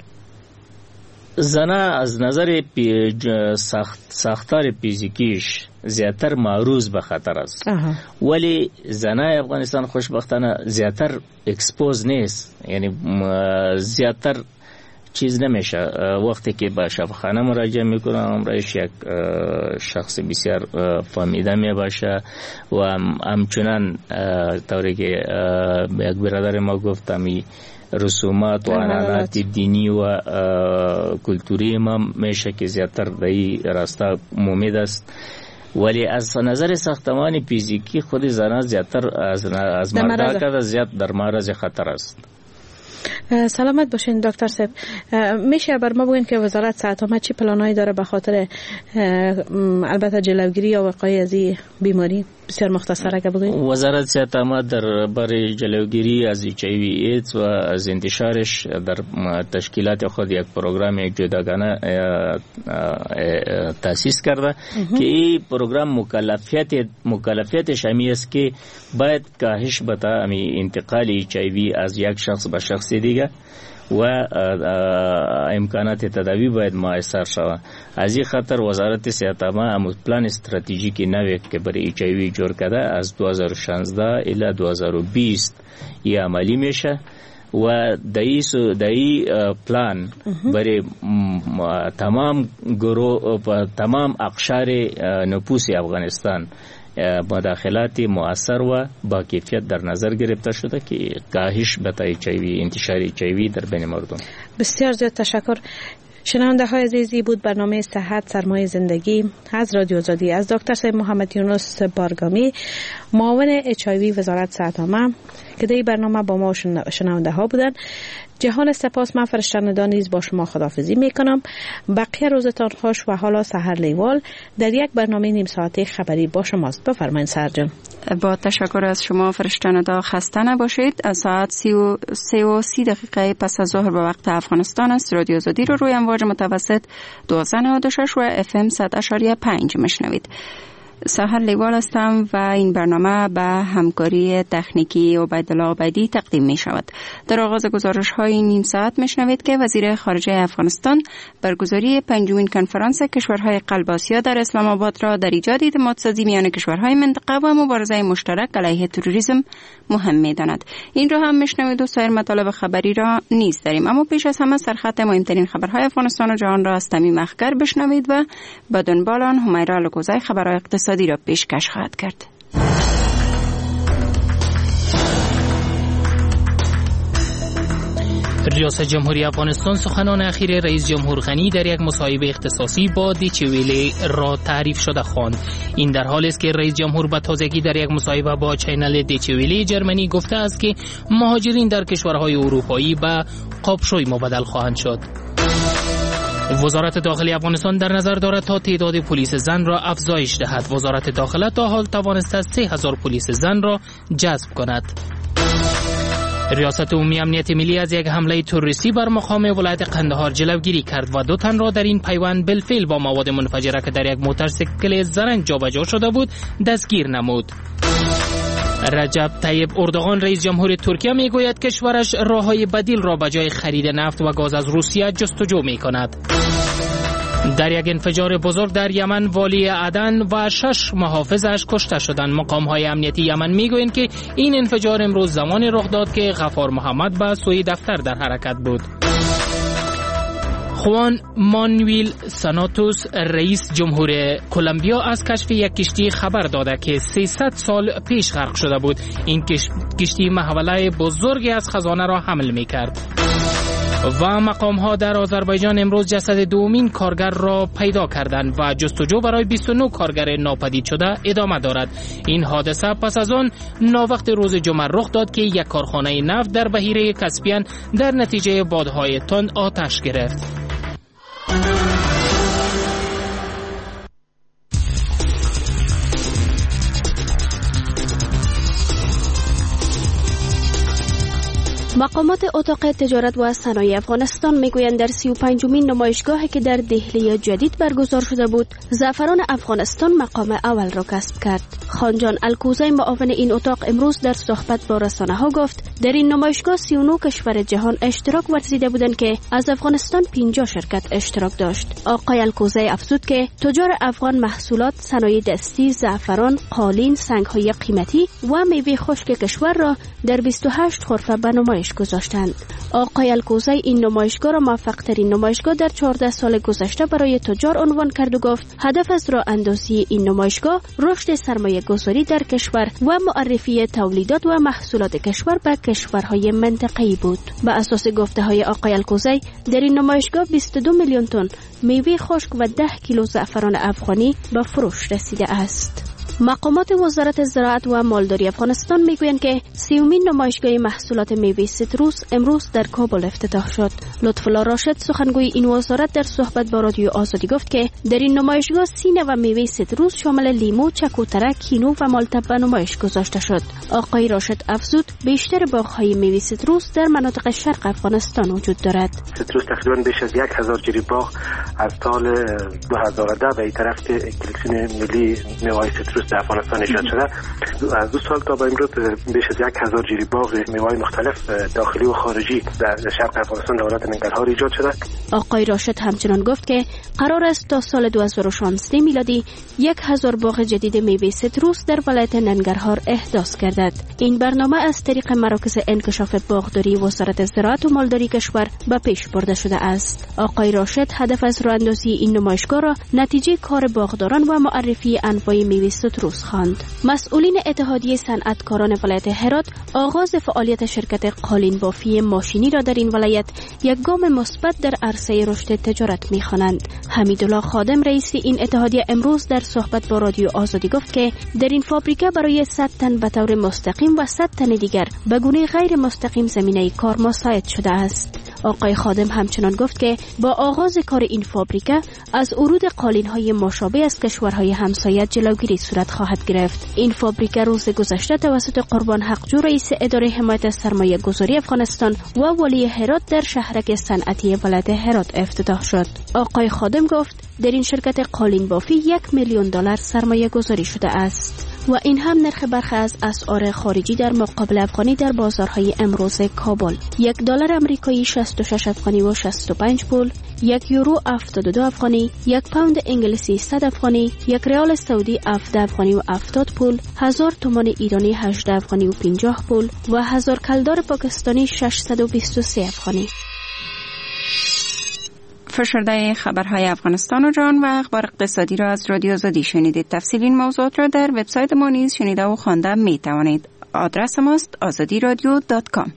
زنا از نظر سخت ساختار فیزیکیش زیاتر معروض به خطر است، ولی زنای افغانستان خوشبختانه زیاتر اکسپوز نیست، یعنی زیاتر چیز نمیشه. وقتی که به شفاخانه مراجعه میکنه عمرش یک شخص بسیار فهمیده می باشه و همچنان طوری که یک برادر ما گفت همی رسومات و عنعنات دینی و کلتوری ما میشه که زیادتر در این راستا مومید است، ولی از نظر ساختمان فیزیکی خود زنان زیادتر از از مردا که زیاد در معرض خطر است. سلامت باشین دکتر صاحب. میشه بر ما بگین که وزارت صحت عامه چی پلانایی داره به خاطر البته جلوگیری یا وقایع از این بیماری؟ بسیار مختصر اگه بگین. وزارت صحت عامه در برای جلوگیری از ایچ آی وی ایدز و از انتشارش در تشکیلات خود یک پروگرام جداگانه تأسیس کرده که این پروگرام مکلفیت مکلفیتش همی است که باید کاهش بده امی انتقال ایچ آی وی از یک شخص به شخص دیگه و امکانات تداوی باید میسر شود. از این خاطر وزارت صحت عامه هم پلان استراتژیکی نوی که برای ایچ آی وی جور کرده از دو هزار و شانزده الی دو هزار و بیست ی عملی میشه و دایی دایی پلان برای تمام گروه تمام اقشار نفوس افغانستان مداخلات مؤثر و با کیفیت در نظر گرفته شده که کاهش بتای ایچ آی وی انتشار ایچ آی وی در بین مردم. بسیار زیاد تشکر. شنونده های عزیزی بود برنامه صحت سرمایه زندگی از رادیو آزادی از دکتر سید محمد یونس بارگامی، معاون اچ آی وی وزارت صحت عامه که در این برنامه با ما شنونده ها بودن. جهان سپاس. من فرشتن نیز با شما خداحافظی میکنم. بقیه روزتان خوش و حالا سحر لیوال در یک برنامه نیم ساعته خبری با شماست. بفرمایید سرجان. با تشکر از شما فرشتن دا، خسته نباشید. از ساعت سی و سی و سی دقیقه پس از ظهر به وقت افغانستان است. رادیو آزادی رو روی امواج متوسط دوازده نود و شش و اف ام صد و پنج مشنوید. سحر لیوال هستم و این برنامه به همکاری تکنیکی عبیدالله عبیدی تقدیم می شود. در آغاز گزارش های نیم ساعت می شنوید که وزیر خارجه افغانستان برگزاری پنجمین کنفرانس کشورهای قلب آسیا در اسلام آباد را در ایجاد اعتماد سازی میان کشورهای منطقه و مبارزه مشترک علیه تروریسم مهم می داند. این را هم می شنوید و سایر مطالب خبری را نیز داریم. اما پیش از همه سرخط مهمترین خبرهای افغانستان و جهان را از تمیم اخگر بشنوید و با دنبال آن همیرا لکوزای خبرهای اقتصادی را پیشکش خواهد کرد. ریاست جمهوری افغانستان سخنان اخیر رئیس جمهور غنی در یک مصاحبه اختصاصی با دیچه ویله را تعریف شده خواند. این در حالی است که رئیس جمهور به تازگی در یک مصاحبه با چینل دیچه ویله جرمنی گفته است که مهاجرین در کشورهای اروپایی به قابشوی مبدل خواهند شد. وزارت داخلی افغانستان در نظر دارد تا تعداد پلیس زن را افزایش دهد. وزارت داخله تا حال توانسته سه هزار پلیس زن را جذب کند. ریاست عمومی امنیت ملی از یک حمله تروریستی بر مقام ولایت قندهار جلوگیری کرد و دو تن را در این پیوند بالفعل با مواد منفجره که در یک موتورسیکل زرنگ جابجا شده بود دستگیر نمود. رجب طیب اردوغان رئیس جمهور ترکیه میگوید کشورش راههای بدیل را به جای خرید نفت و گاز از روسیه جستجو میکند. در یک انفجار بزرگ در یمن والی عدن و شش محافظش کشته شدند. مقام‌های امنیتی یمن میگویند که این انفجار امروز زمان رخ داد که غفار محمد به سوی دفتر در حرکت بود. خوان مانویل ساناتوس رئیس جمهور کلمبیا از کشف یک کشتی خبر داده که سیصد سال پیش غرق شده بود. این کشتی محوله بزرگی از خزانه را حمل می‌کرد. و مقام ها در آذربایجان امروز جسد دومین کارگر را پیدا کردند و جستجو برای بیست و نه کارگر ناپدید شده ادامه دارد. این حادثه پس از آن ناوقت روز جمعه رخ داد که یک کارخانه نفت در بحیره کاسپین در نتیجه بادهای تند آتش گرفت. مقامات اتاق تجارت و صنایع افغانستان میگویند در سی و پنجمین نمایشگاهی که در دهلی جدید برگزار شده بود، زعفران افغانستان مقام اول را کسب کرد. خانجان الکوزی معاون این اتاق امروز در صحبت با رسانه ها گفت در این نمایشگاه سی و نه کشور جهان اشتراک ورزیده بودند که از افغانستان پنجاه شرکت اشتراک داشت. آقای الکوزی افزود که تجار افغان محصولات صنایع دستی، زعفران، قالین، سنگ‌های قیمتی و میوه خشک کشور را در بیست و هشت غرفه به نمایش گذاشتند. آقای الکوزی این نمایشگاه را موفق ترین نمایشگاه در چهارده سال گذشته برای تجار عنوان کرد و گفت هدف از راه اندازی این نمایشگاه رشد سرمایه گذاری در کشور و معرفی تولیدات و محصولات کشور به کشورهای منطقه‌ای بود. به اساس گفته های آقای الکوزی در این نمایشگاه بیست و دو میلیون تن میوه خشک و ده کیلو زعفران افغانی به فروش رسیده است. مقامات وزارت زراعت و مالداری افغانستان میگویند که سیومین نمایشگاه محصولات میوه سیتروس امروز در کابل افتتاح شد. لطف الله راشد سخنگوی این وزارت در صحبت با رادیو آزادی گفت که در این نمایشگاه سی نوع میوه سیتروس شامل لیمو، چکوتره، کینو و مالته به نمایش گذاشته شد. آقای راشد افزود بیشتر باغ‌های میوه سیتروس در مناطق شرق افغانستان وجود دارد. سیتروس تقریبا بیش از یک هزار جری باغ از سال دو هزار و ده به طرف کلکسیون ملی میوه سیتروس در افغانستان ایجاد شده. از دو سال تا به امروز بیش از یک هزار جری باغ میوه‌های مختلف داخلی و خارجی در شرق افغانستان در ولایت ننگرهار ایجاد شده. آقای راشد همچنان گفت که قرار است تا سال دو هزار و شانزده میلادی یک هزار باغ جدید میوه سیتروس در ولایت ننگرهار احداث گردد. این برنامه از طریق مراکز انکشاف باغداری وزارت زراعت و مالداری کشور به پیش برده شده است. آقای راشد هدف از راه اندازی این نمایشگاه را نتیجه کار باغداران و معرفی انواع میوه سیتروس خواند. مسئولین اتحادیه صنعتکاران ولایت هرات آغاز فعالیت شرکت قالین بافی ماشینی را در این ولایت یک گام مثبت در عرصه رشد تجارت می‌خوانند. حمیدالله خادم رئیس این اتحادیه امروز در صحبت با رادیو آزادی گفت که در این فابریکه برای صد تن به طور مستقیم و صد تن دیگر به گونه غیر مستقیم زمینه کار مساعد شده است. آقای خادم همچنان گفت که با آغاز کار این فابریکه از ورود قالین‌های مشابه از کشورهای همسایه جلوگیری صورت صورت خواهد گرفت. این فابریکه روز گذشته توسط قربان حقجو رئیس اداره حمایت سرمایه گذاری افغانستان و والی هرات در شهرک صنعتی ولایت هرات افتتاح شد. آقای خادم گفت در این شرکت قالین بافی یک میلیون دلار سرمایه گذاری شده است و این هم نرخ برخی از اسعار خارجی در مقابل افغانی در بازارهای امروز کابل. یک دلار آمریکایی شصت و شش افغانی و شصت و پنج پول، یک یورو هفتاد و دو افغانی، یک پوند انگلیسی صد افغانی، یک ریال سعودی هفده افغانی و هفتاد پول، هزار تومان ایرانی هجده افغانی و پنجاه پول و هزار کلدار پاکستانی ششصد و بیست و سه افغانی. فشرده خبرهای افغانستان و جهان و اخبار اقتصادی را از رادیو آزادی شنیدید. تفصیل این موضوعات را در وبسایت ما نیز شنیده و خوانده می توانید. آدرس ماست آزادی رادیو دات کام.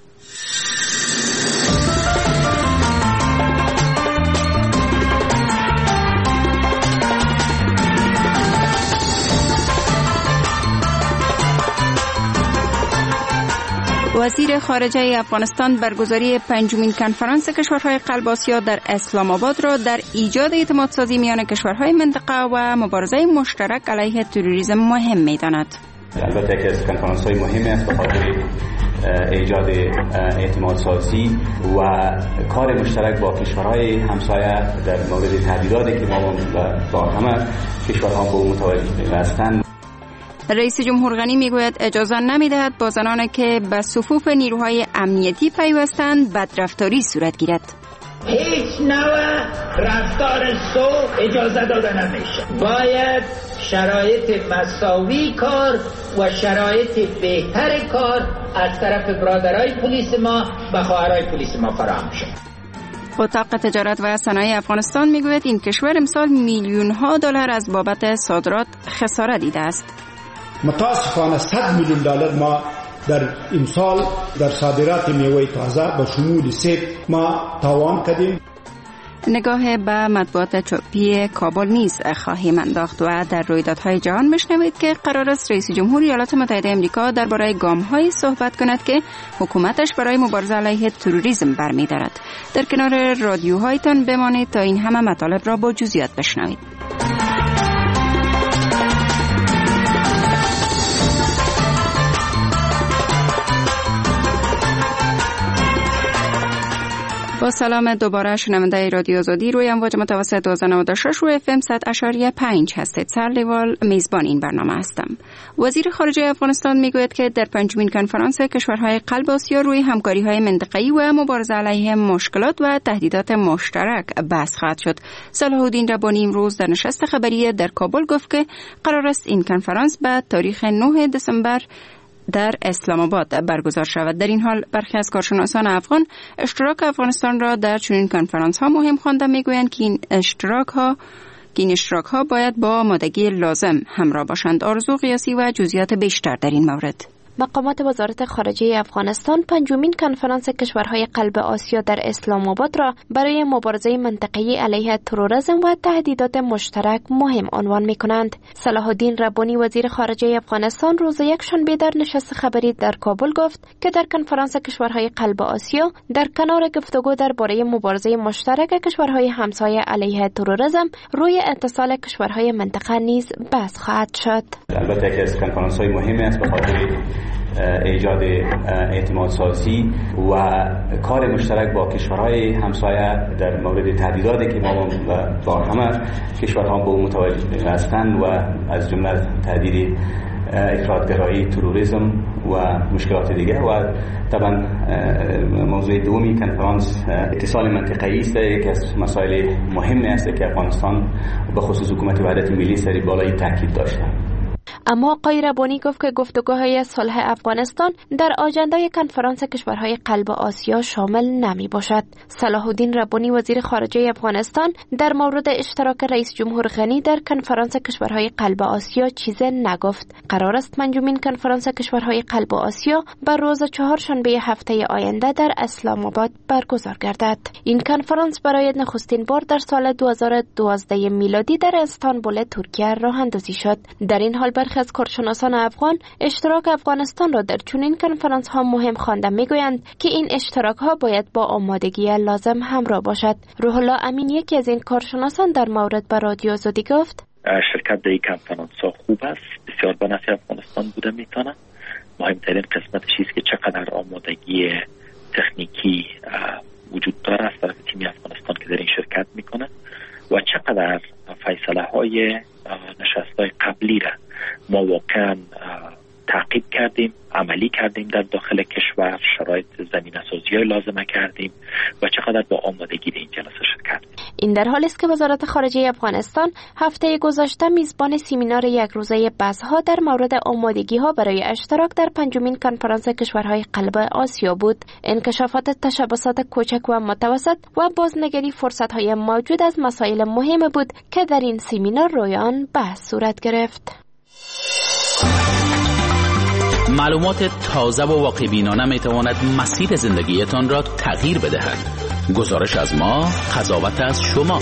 وزیر خارجه افغانستان برگزاری پنجمین کنفرانس کشورهای قلب آسیا در اسلام آباد را در ایجاد اعتماد سازی میان کشورهای منطقه و مبارزه مشترک علیه تروریسم مهم می‌داند. البته که از کنفرانس های مهمی است به خاطر ایجاد اعتماد سازی و کار مشترک با کشورهای همسایه در مورد تهدیداتی که ما با همه کشورها به او متوجه هستند. رئیس جمهور غنی میگوید اجازه نمیدهد با زنانی که به صفوف نیروهای امنیتی پیوستند بدرفتاری صورت گیرد. هیچ نوع رفتار سوء اجازه داده نمیشه. باید شرایط مساوی کار و شرایط بهتر کار از طرف برادرای پلیس ما و خواهرای پلیس ما فراهم شد. اتاق تجارت و صنایع افغانستان میگوید این کشور امسال میلیون ها دلار از بابت صادرات خسارت دیده است. متاسفانه صد میلیون دلار ما در امسال در صادرات میوه تازه به شمول سیب ما تاوان کردیم. نگاه به مطبوعات چاپی کابل نیز خواهیم انداخت و در رویدادهای جهان بشنوید که قرار است رئیس جمهور ایالات متحده آمریکا درباره گام‌هایی صحبت کند که حکومتش برای مبارزه علیه تروریسم برمی‌دارد. در کنار رادیوهایتان بمانید تا این همه مطالب را با جزئیات بشنوید. با سلام دوباره شنونده رادیو آزادی روی امواج متوسط دو نود و شش و اف ام صد اشاریه پنج هستید. سرلیوال میزبان این برنامه هستم. وزیر خارجه افغانستان میگوید که در پنجمین کنفرانس کشورهای قلب آسیا روی همکاری‌های منطقه‌ای و مبارزه علیه مشکلات و تهدیدات مشترک بحث خواهد شد. صلاح الدین ربانی امروز در نشست خبری در کابل گفت که قرار است این کنفرانس به تاریخ نه دسامبر در اسلام آباد برگزار شود. در این حال برخی از کارشناسان افغان اشتراک افغانستان را در چنین کنفرانس ها مهم خوانده میگویند که این اشتراک ها که این اشتراک ها باید با آمادگی لازم همراه باشند. آرزو قیاسی و جزئیات بیشتر در این مورد. مقامات وزارت خارجه افغانستان پنجمین کنفرانس کشورهای قلب آسیا در اسلام آباد را برای مبارزه منطقه‌ای علیه تروریسم و تهدیدات مشترک مهم عنوان می‌کنند. صلاح الدین ربانی وزیر خارجه افغانستان روز یکشنبه در نشست خبری در کابل گفت که در کنفرانس کشورهای قلب آسیا در کنار گفتگو درباره مبارزه مشترک کشورهای همسایه علیه تروریسم روی اتصال کشورهای منطقه نیز بحث خواهد شد. البته که از کنفرانس‌های مهمی است به خاطر ایجاد اعتماد سازی و کار مشترک با کشورهای همسایه در مورد تهدیداتی که ما با همه کشورها به متوجه هستند و از جمله تهدید افراطگرایی، تروریسم و مشکلات دیگه. و طبعا موضوع دومی کنفرانس اتصال منطقه‌ای است. یکی از مسائل مهمی است که افغانستان به خصوص حکومت وحدت ملی سری بالای تاکید داشته. اما آقای ربانی گفت که گفتگوهای صلح افغانستان در آجندای کنفرانس کشورهای قلب آسیا شامل نمی باشد. صلاح الدین ربانی وزیر خارجه افغانستان در مورد اشتراک رئیس جمهور غنی در کنفرانس کشورهای قلب آسیا چیزی نگفت. قرار است پنجمین کنفرانس کشورهای قلب آسیا بر روز چهارشنبه هفته آینده در اسلام آباد برگزار گردد. این کنفرانس برای نخستین بار در سال دو هزار و دوازده میلادی در استانبول ترکیه راه اندازی شد. در این حال برخی از کارشناسان افغان اشتراک افغانستان را در چنین کنفرانس ها مهم خوانده میگویند که این اشتراک ها باید با آمادگی لازم همراه باشد. روح الله امین یکی از این کارشناسان در مورد با رادیو آزادی گفت: شرکت در این کنفرانس ها خوب است، بسیار به نفع افغانستان بوده میتونه. مهمترین قسمتش است که چقدر آمادگی تکنیکی وجود داره از طرف تیم افغانستان که در این شرکت میکنه و چقدر فیصله های نشست های قبلی را ما واقعا تعقیب کردیم، عملی کردیم در داخل کشور، شرایط زمینه سازی های لازمه کردیم و چقدر با آمادگی در این جلسه شرکت. این در حالی است که وزارت خارجه افغانستان هفته گذشته میزبان سمینار یک روزه بحث‌ها در مورد آمادگی ها برای اشتراک در پنجمین کنفرانس کشورهای قلب آسیا بود. انکشافات تشبسات کوچک و متوسط و بازنگری فرصت‌های موجود از مسائل مهم بود که در این سمینار روی آن بحث صورت گرفت. معلومات تازه و واقع‌بینانه میتواند مسیر زندگیتان را تغییر بدهد. گزارش از ما، قضاوت از شما.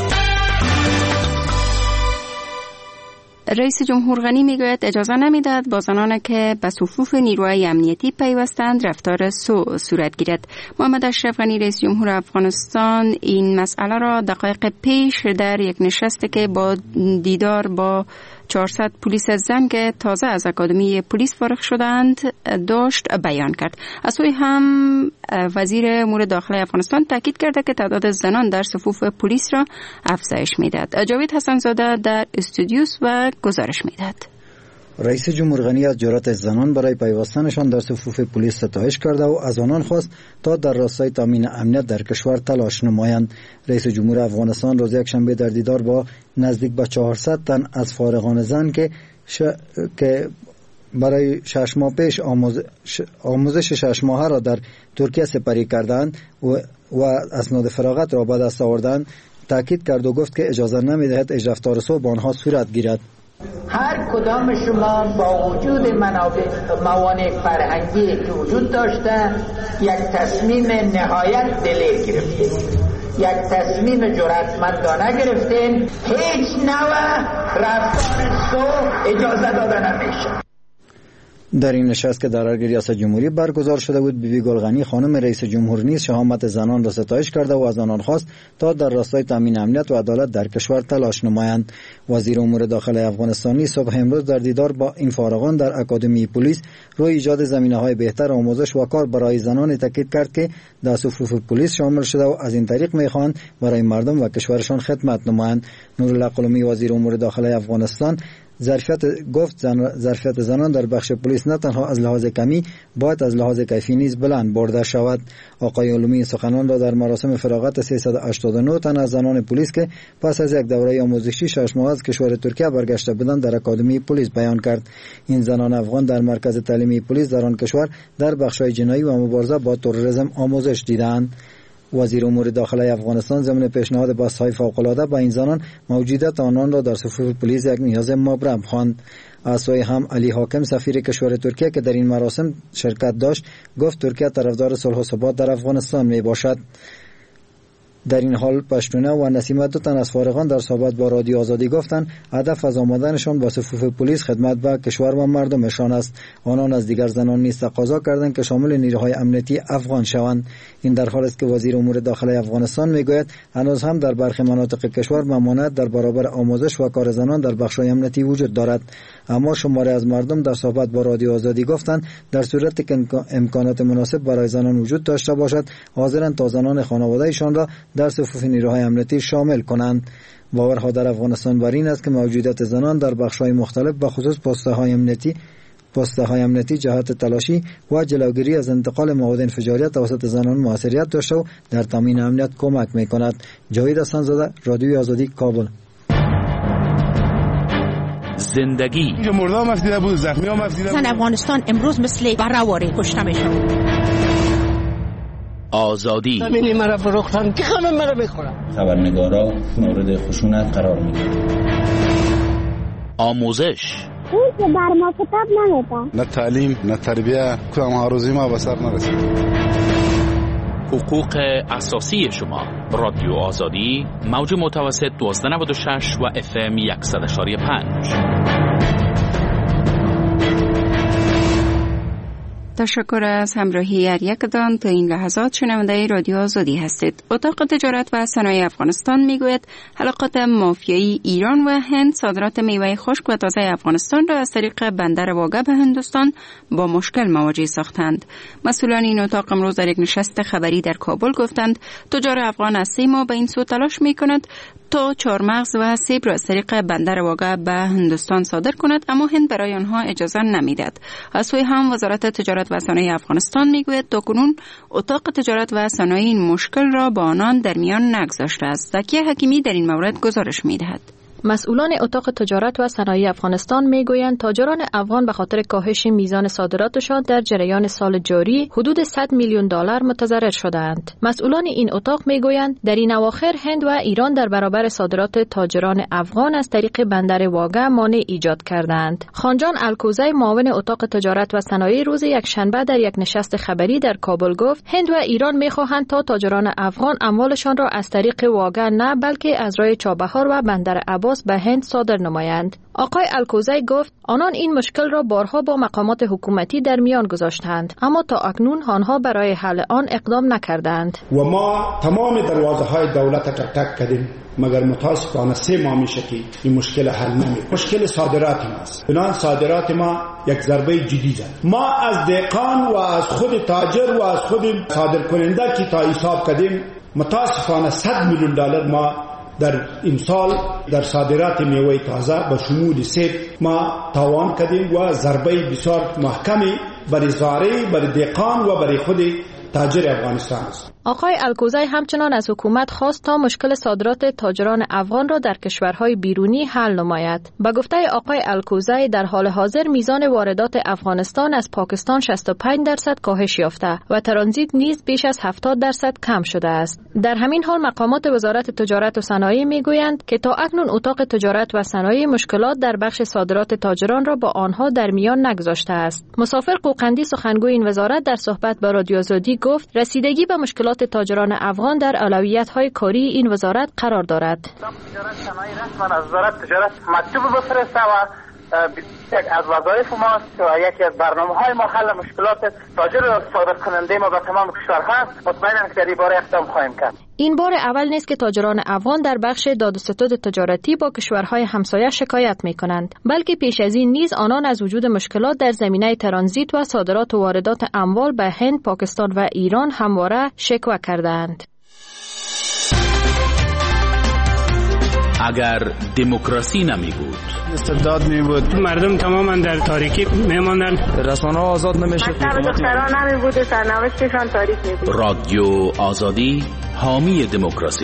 رئیس جمهور غنی میگوید اجازه نمیدهد با زنانی که به صفوف نیروهای امنیتی پیوستند رفتار سوء صورت گیرد. محمد اشرف غنی رئیس جمهور افغانستان این مسئله را دقایق پیش در یک نشستی که با دیدار با چهارصد پلیس زن که تازه از اکادمی پلیس فارغ شدند داشت بیان کرد. از سوی هم وزیر امور داخلی افغانستان تاکید کرده که تعداد زنان در صفوف پلیس را افزایش میدهد. جاوید حسن زاده در استودیوس و گزارش میدهد. رئیس جمهور غنی از جرأت زنان برای پیوستنشان در صفوف پلیس ستایش کرده و از آنان خواست تا در راستای تامین امنیت در کشور تلاش نمایند. رئیس جمهور افغانستان روز یکشنبه در دیدار با نزدیک به چهارصد تن از فارغان زن که ش... که برای شش ماه پیش آموز... ش... آموزش شش ماهه را در ترکیه سپری کردند و, و اسناد فراغت را به دست آوردند تاکید کرد و گفت که اجازه نمی‌دهد اجرا رفتار سوء با آنها صورت گیرد. هر کدام شما با وجود موانع فرهنگی که وجود داشته یک تصمیم نهایت دلیر گرفتید، یک تصمیم جرأتمندانه گرفتین. هیچ نوع رفتار سوء اجازه داده نمیشه. در این نشست که در ارگ ریاست جمهوری برگزار شده بود، بیبی گلغنی خانم رئیس جمهور نیز شهامت زنان را ستایش کرده و از آنان خواست تا در راستای تامین امنیت و عدالت در کشور تلاش نمایند. وزیر امور داخلی افغانستانی صبح امروز در دیدار با این فارغان در اکادمی پلیس روی ایجاد زمینه‌های بهتر آموزش و کار برای زنان تاکید کرد که در صفوف پلیس شامل شده و از این طریق می‌خواهند برای مردم و کشورشان خدمت نمایند. نورالله قلمی وزیر امور داخلی افغانستان ظرفیت گفت زن ظرفیت زنان در بخش پلیس نه تنها از لحاظ کمی باید از لحاظ کیفی نیز بلند برده شود. آقای علومی سخنان را در مراسم فراغت سیصد و هشتاد و نه تن از زنان پلیس که پس از یک دوره آموزشی شش ماه از کشور ترکیه برگشته بودند در اکادمی پلیس بیان کرد. این زنان افغان در مرکز تعلیمی پلیس در آن کشور در بخش‌های جنایی و مبارزه با تروریسم آموزش دیدند. وزیر امور داخلی افغانستان ضمن پیشنهاد بحث‌های فوق‌العاده با این زنان موجودیت آنان را در صفوف پلیس یک نیاز مبرم خواند. از سوی هم علی حاکم سفیر کشور ترکیه که در این مراسم شرکت داشت گفت ترکیه طرفدار صلح و ثبات در افغانستان می باشد. در این حال پشتونه و نسیمه دو تن از فارغان در صحبت با رادیو آزادی گفتند هدف از آمدنشان با صفوف پلیس خدمت به کشور و مردمشان است. آنان از دیگر زنان نیز تقاضا کردند که شامل نیروهای امنیتی افغان شوند. این در حالی است که وزیر امور داخلی افغانستان میگوید هنوز هم در برخی مناطق کشور ممانعت در برابر آموزش و کار زنان در بخش‌های امنیتی وجود دارد. اما شماری از مردم در صحبت با رادیو آزادی گفتند در صورتی که امکانات مناسب برای زنان وجود داشته باشد حاضرند تا زنان خانواده‌شان را در صفوف نیروهای امنیتی شامل کنند. باورها در افغانستان بر این است که موجودیت زنان در بخش‌های مختلف به خصوص پست‌های امنیتی پست‌های امنیتی جهت تلاشی و جلوگیری از انتقال مواد انفجاری توسط زنان موثریت داشته و در تامین امنیت کمک می‌کند. جاوید حسن زاده، رادیوی آزادی، کابل. زندگی مردم مفیده بود، زخمی ها مفیده بود. زن افغانستان امروز مثل برآوری کشته میشود. آزادی زمینی مرا فروختن که همه مرا میخورن. خبرنگارا مورد خشونت قرار میگیرن. آموزش اون که بر ما کتاب نمیدن. نه تعلیم نه تربیه کدام هاروزی ما به سر نرسید. حقوق اساسی شما. رادیو آزادی موج متوسط دویست و نود و شش و اف ام صد و پنج. تشکر از همراهی هر یکتان. تا این لحظات شنونده رادیو آزادی هستید. اتاق تجارت و صنایع افغانستان میگوید حلقات مافیایی ایران و هند صادرات میوه خشک و تازه افغانستان را از طریق بندر واگه به هندوستان با مشکل مواجه ساختند. مسئولان این اتاق امروز در یک نشست خبری در کابل گفتند تجار افغان از سه ماه به این سو تلاش میکند تا چهارمغز و سیب را از طریق بندر واگه به هندوستان صادر کند، اما هند برای آنها اجازه نمیدهد. از سوی هم وزارت تجارت و صنایع افغانستان میگوید تاکنون اتاق تجارت و صنایع این مشکل را با آنان در میان نگذاشته است. زکیه حکیمی در این مورد گزارش میدهد. مسئولان اتاق تجارت و صنایع افغانستان میگویند تاجران افغان به خاطر کاهش میزان صادراتشان در جریان سال جاری حدود صد میلیون دلار متضرر شدند. مسئولان این اتاق میگویند در این اواخر هند و ایران در برابر صادرات تاجران افغان از طریق بندر واگه مانع ایجاد کردند. خانجان الکوزی معاون اتاق تجارت و صنایع روز یک شنبه در یک نشست خبری در کابل گفت هند و ایران میخواهند تا تاجران افغان اموالشان را از طریق واگه نه بلکه از راه چابهار و بندر عباس به هند صادر نمایند. آقای الکوزی گفت آنان این مشکل را بارها با مقامات حکومتی در میان گذاشتند، اما تا اکنون آنها برای حل آن اقدام نکردند. و ما تمام دروازه های دولت را تک کردیم، مگر متاسفانه سه ماه میشه که این مشکل حل نمیشه. مشکل صادرات ما است. بنان صادرات ما یک ضربه جدی زد. ما از دهقان و از خود تاجر و از خود صادر کننده که تا حساب کردیم متاسفانه صد میلیون دلار ما در این سال در صادرات میوه تازه به شمول سیب ما تاوان کردیم و ضربه بسیار محکمی برای زارعی، برای دهقان و برای خود تاجر افغانستان است. آقای الکوزی همچنان از حکومت خواست تا مشکل صادرات تاجران افغان را در کشورهای بیرونی حل نماید. به گفته آقای الکوزی در حال حاضر میزان واردات افغانستان از پاکستان شصت و پنج درصد کاهش یافته و ترانزیت نیز بیش از هفتاد درصد کم شده است. در همین حال مقامات وزارت تجارت و صنایع میگویند که تا اکنون اتاق تجارت و صنایع مشکلات در بخش صادرات تاجران را با آنها در میان نگذاشته است. مسافر قوقندی سخنگوی این وزارت در صحبت با رادیو آزادی گفت رسیدگی به مشکلات تاجران افغان در اولویت‌های کاری این وزارت قرار دارد. تجارت صنایع رسما از وزارت تجارت مطلوب بفرسته و یک از وظایف ماست و یکی از برنامه‌های ما حل مشکلات تاجر و صادر کننده ما به تمام کشورها مطمئنم که در این باره اقدام خواهیم کرد. این بار اول نیست که تاجران افغان در بخش داد و ستد تجارتی با کشورهای همسایه شکایت می‌کنند، بلکه پیش از این نیز آنان از وجود مشکلات در زمینه ترانزیت و صادرات و واردات اموال به هند، پاکستان و ایران همواره شکوه کردند. اگر دموکراسی نمی بود، استبداد می بود، مردم تماما در تاریکی میماندند، رسانه‌ها آزاد نمیشد، دختران نمی بود، سرنوشتشان تاریک می بود. رادیو آزادی حامی دموکراسی.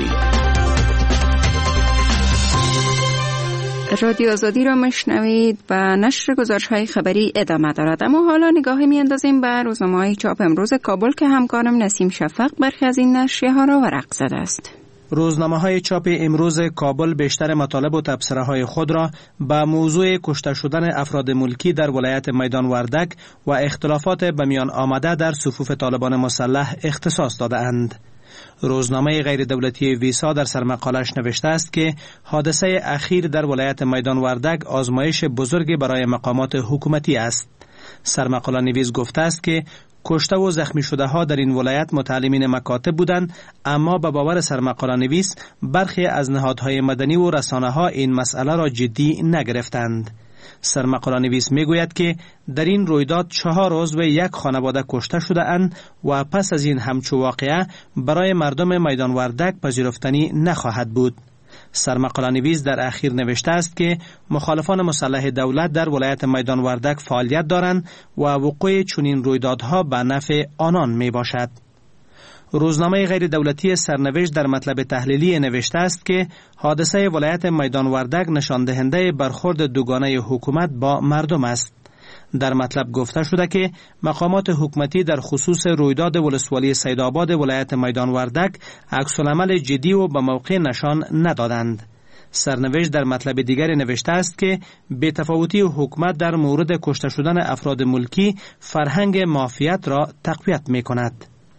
رادیو آزادی را مشنوید و نشر گزارش‌های خبری ادامه دارد. اما حالا نگاهی می‌اندازیم به روزنامه‌های چاپ امروز کابل که همکارم نسیم شفق برخی از این نشریه‌ها را ورق زده است. روزنامه‌های چاپ امروز کابل بیشتر مطالب و تبصره‌های خود را به موضوع کشته شدن افراد ملکی در ولایت میدان وردک و اختلافات به میان آمده در صفوف طالبان مسلح اختصاص داده‌اند. روزنامه غیر دولتی ویسا در سرمقالش نوشته است که حادثه اخیر در ولایت میدان وردک آزمایش بزرگی برای مقامات حکومتی است. سرمقاله نویس گفته است که کشته و زخمی شده ها در این ولایت متعلمین مکاتب بودند، اما به باور سرمقاله نویس برخی از نهادهای مدنی و رسانه ها این مسئله را جدی نگرفتند. سرمقاله نویس می گوید که در این رویداد چهار عضو یک خانواده کشته شده اند و پس از این همچو واقعه برای مردم میدان وردک پذیرفتنی نخواهد بود. سرمقاله نویس در اخیر نوشته است که مخالفان مسلح دولت در ولایت میدان وردک فعالیت دارند و وقوع چنین رویدادها به نفع آنان می باشد. روزنامه غیر دولتی سرنوشت در مطلب تحلیلی نوشته است که حادثه ولایت میدان وردک نشان دهنده برخورد دوگانه حکومت با مردم است. در مطلب گفته شده که مقامات حکومتی در خصوص رویداد ولسوالی سیدآباد ولایت میدان وردک عکس‌العمل جدی و به موقع نشان ندادند. سرنوشت در مطلب دیگر نوشته است که بی‌تفاوتی حکومت در مورد کشته شدن افراد ملکی فرهنگ مافیات را تقویت می کند.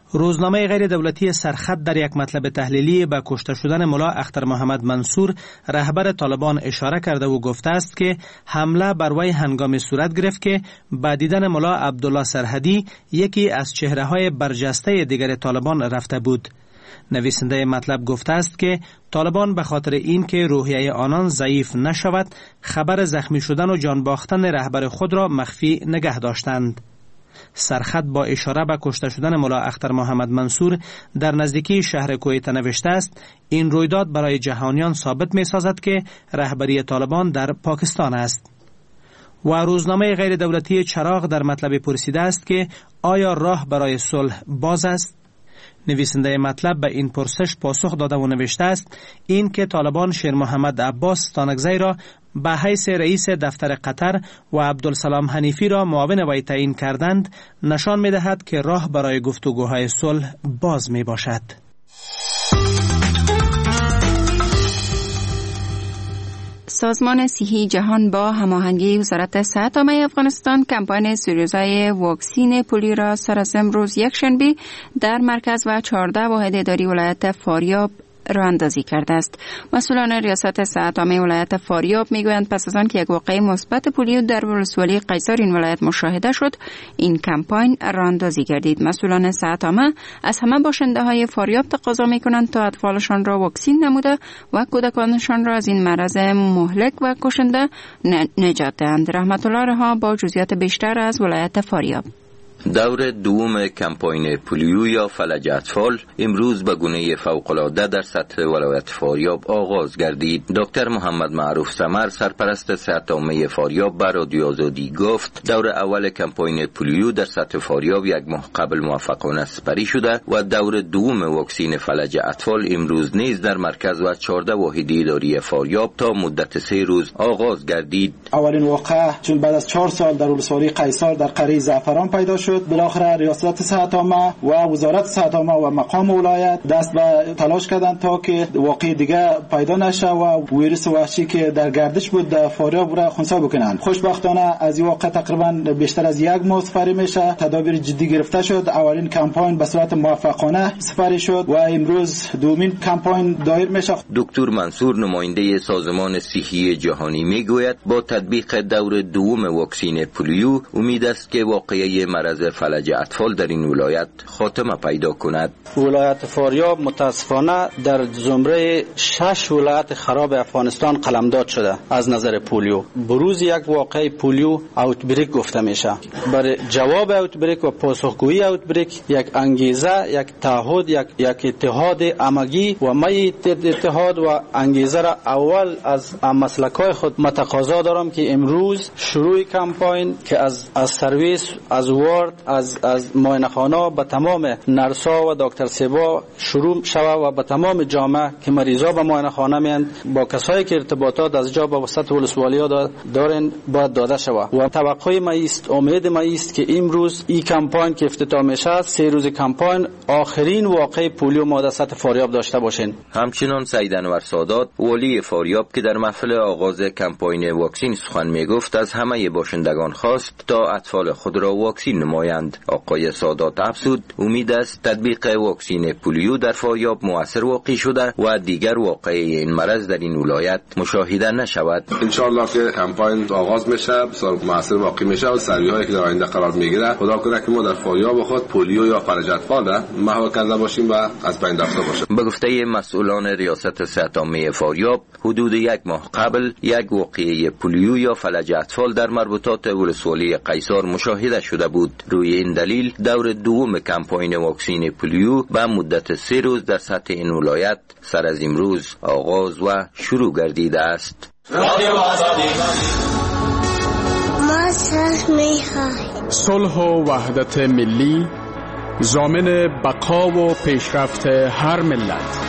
روزنامه غیر دولتی سرخط در یک مطلب تحلیلی به کشته شدن ملا اختر محمد منصور رهبر طالبان اشاره کرده و گفته است که حمله بر وی هنگامی صورت گرفت که با دیدن ملا عبدالله سرحدی یکی از چهره‌های برجسته دیگر طالبان رفته بود. نویسنده مطلب گفته است که طالبان به خاطر این که روحیه آنان ضعیف نشود خبر زخمی شدن و جان باختن رهبر خود را مخفی نگه داشتند. سرخط با اشاره به کشته شدن ملا اختر محمد منصور در نزدیکی شهر کویت نوشته است این رویداد برای جهانیان ثابت می سازد که رهبری طالبان در پاکستان است. و روزنامه غیر دولتی چراغ در مطلب پرسیده است که آیا راه برای صلح باز است؟ نویسنده مطلب به این پرسش پاسخ داده و نوشته است این که طالبان شیر محمد عباس ستانکزی را به حیث رئیس دفتر قطر و عبدالسلام حنیفی را معاون وی تعیین کردند نشان می دهد که راه برای گفتگوهای صلح باز می باشد. سازمان صحی جهان با هماهنگی وزارت صحت عامه افغانستان کمپاین سیروزای واکسین پولیو را سر از امروز یکشنبه در مرکز و چهارده واحد اداری ولایت فاریاب راه اندازی کرده است. مسئولان ریاست صحت عامه ولایت فاریاب میگویند پس از آن که یک واقعه مثبت پولیو در ولسوالی قیصر این ولایت مشاهده شد، این کمپاین راه اندازی گردید. مسئولان صحت عامه از همه باشنده های فاریاب تقاضا میکنند تا اطفالشان را واکسین نموده و کودکانشان را از این مرض مهلک و کشنده نجات دهند. رحمت الله رها با جزئیات بیشتر از ولایت فاریاب. دور دوم کمپاین پولیو یا فلج اطفال امروز به گونه فوق‌العاده در سطح ولایت فاریاب آغاز گردید. دکتر محمد معروف سمر سرپرست صحت عامه فاریاب به رادیو آزادی گفت دور اول کمپاین پولیو در سطح فاریاب یک ماه قبل موفقانه سپری شده و دور دوم واکسین فلج اطفال امروز نیز در مرکز و چهارده واحد اداری فاریاب تا مدت سه روز آغاز گردید. اولین واقعه چون بعد از چهار سال در ولسوالی قیصر در قریه زعفران پیدا شد، بالاخره ریاست صحت عامه و وزارت صحت عامه و مقام ولایت دست به تلاش کردند تا که واقع دیگه پیدا نشه و ویروس وحشی که در گردش بود در فاریاب را خنثی بکنند. خوشبختانه از این واقع تقریبا بیشتر از یک ماه سپری میشه. تدابیر جدی گرفته شد. اولین کمپاین به صورت موفقانه سپری شد و امروز دومین کمپاین دایر میشه. دکتر منصور نماینده سازمان صحی جهانی میگوید با تطبیق دور دوم واکسین پولیو امید است که واقعه مرض فلج اطفال در این ولایت خاتمه پیدا کند. ولایت فاریاب متاسفانه در زمره شش ولایت خراب افغانستان قلمداد شده از نظر پولیو. بروز یک واقعه پولیو اوتبریک گفته میشه. برای جواب اوتبریک و پاسخگویی اوتبریک یک انگیزه، یک تعهد، یک یک اتحاد همگی و می اتحاد و انگیزه را اول از مسلکای خود متقاضا دارم که امروز شروع کمپاین که از از سرویس، از وارد، از از معاینه‌خانه به تمام نرسا و دکتر سیبا شروع شود و به تمام جامعه که مریضا به معاینه‌خانه میاند با کسایی که ارتباطات از جا با وسط ولسوالی‌ها دارن باید داده شود و توقع ما است، امید ما است که امروز این کمپاین که افتتاح میشه سه روز کمپاین آخرین واقعه پولیو ما در سطح فاریاب داشته باشین. همچنین سید انور سادات والی فاریاب که در محفل آغاز کمپاین واکسین سخن میگفت از همه باشندگان خواست تا اطفال خود را واکسین نمایند. آقای سادات افزود امید است تطبیق واکسین پولیو در فاریاب مؤثر واقع شده و دیگر واقعه این مرض در این ولایت مشاهده نشود. ان شاء الله که کمپاین آغاز میشه، بسیار مؤثر واقع میشه و سریعی که در آینده قرار میگیره خدا کنه که ما در فاریاب خود پولیو یا فلج اطفال مهار کرده باشیم و از بین رفته باشه. به گفته مسئولان ریاست صحت عامه فاریاب حدود یک ماه قبل یک واقعه پولیو یا فلج اطفال در مربوطات ولسوالی قیصر مشاهده شده بود. روی این دلیل دور دوم کمپاین واکسین پولیو به مدت سه روز در سطح این ولایت سر از امروز آغاز و شروع گردیده است. ما صلح می‌خواهیم. صلح و وحدت ملی ضامن بقا و پیشرفت هر ملت.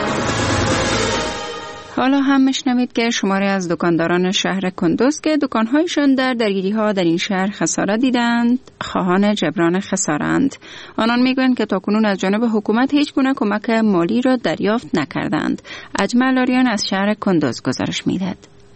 حالا هم میشنوید که شماری از دکانداران شهر کندوز که دکانهایشان در درگیری‌ها در این شهر خسارت دیدند خواهان جبران خسارند. آنان میگویند که تاکنون از جانب حکومت هیچ گونه کمک مالی را دریافت نکردند. اجمل آریان از شهر کندوز گزارش میدهد.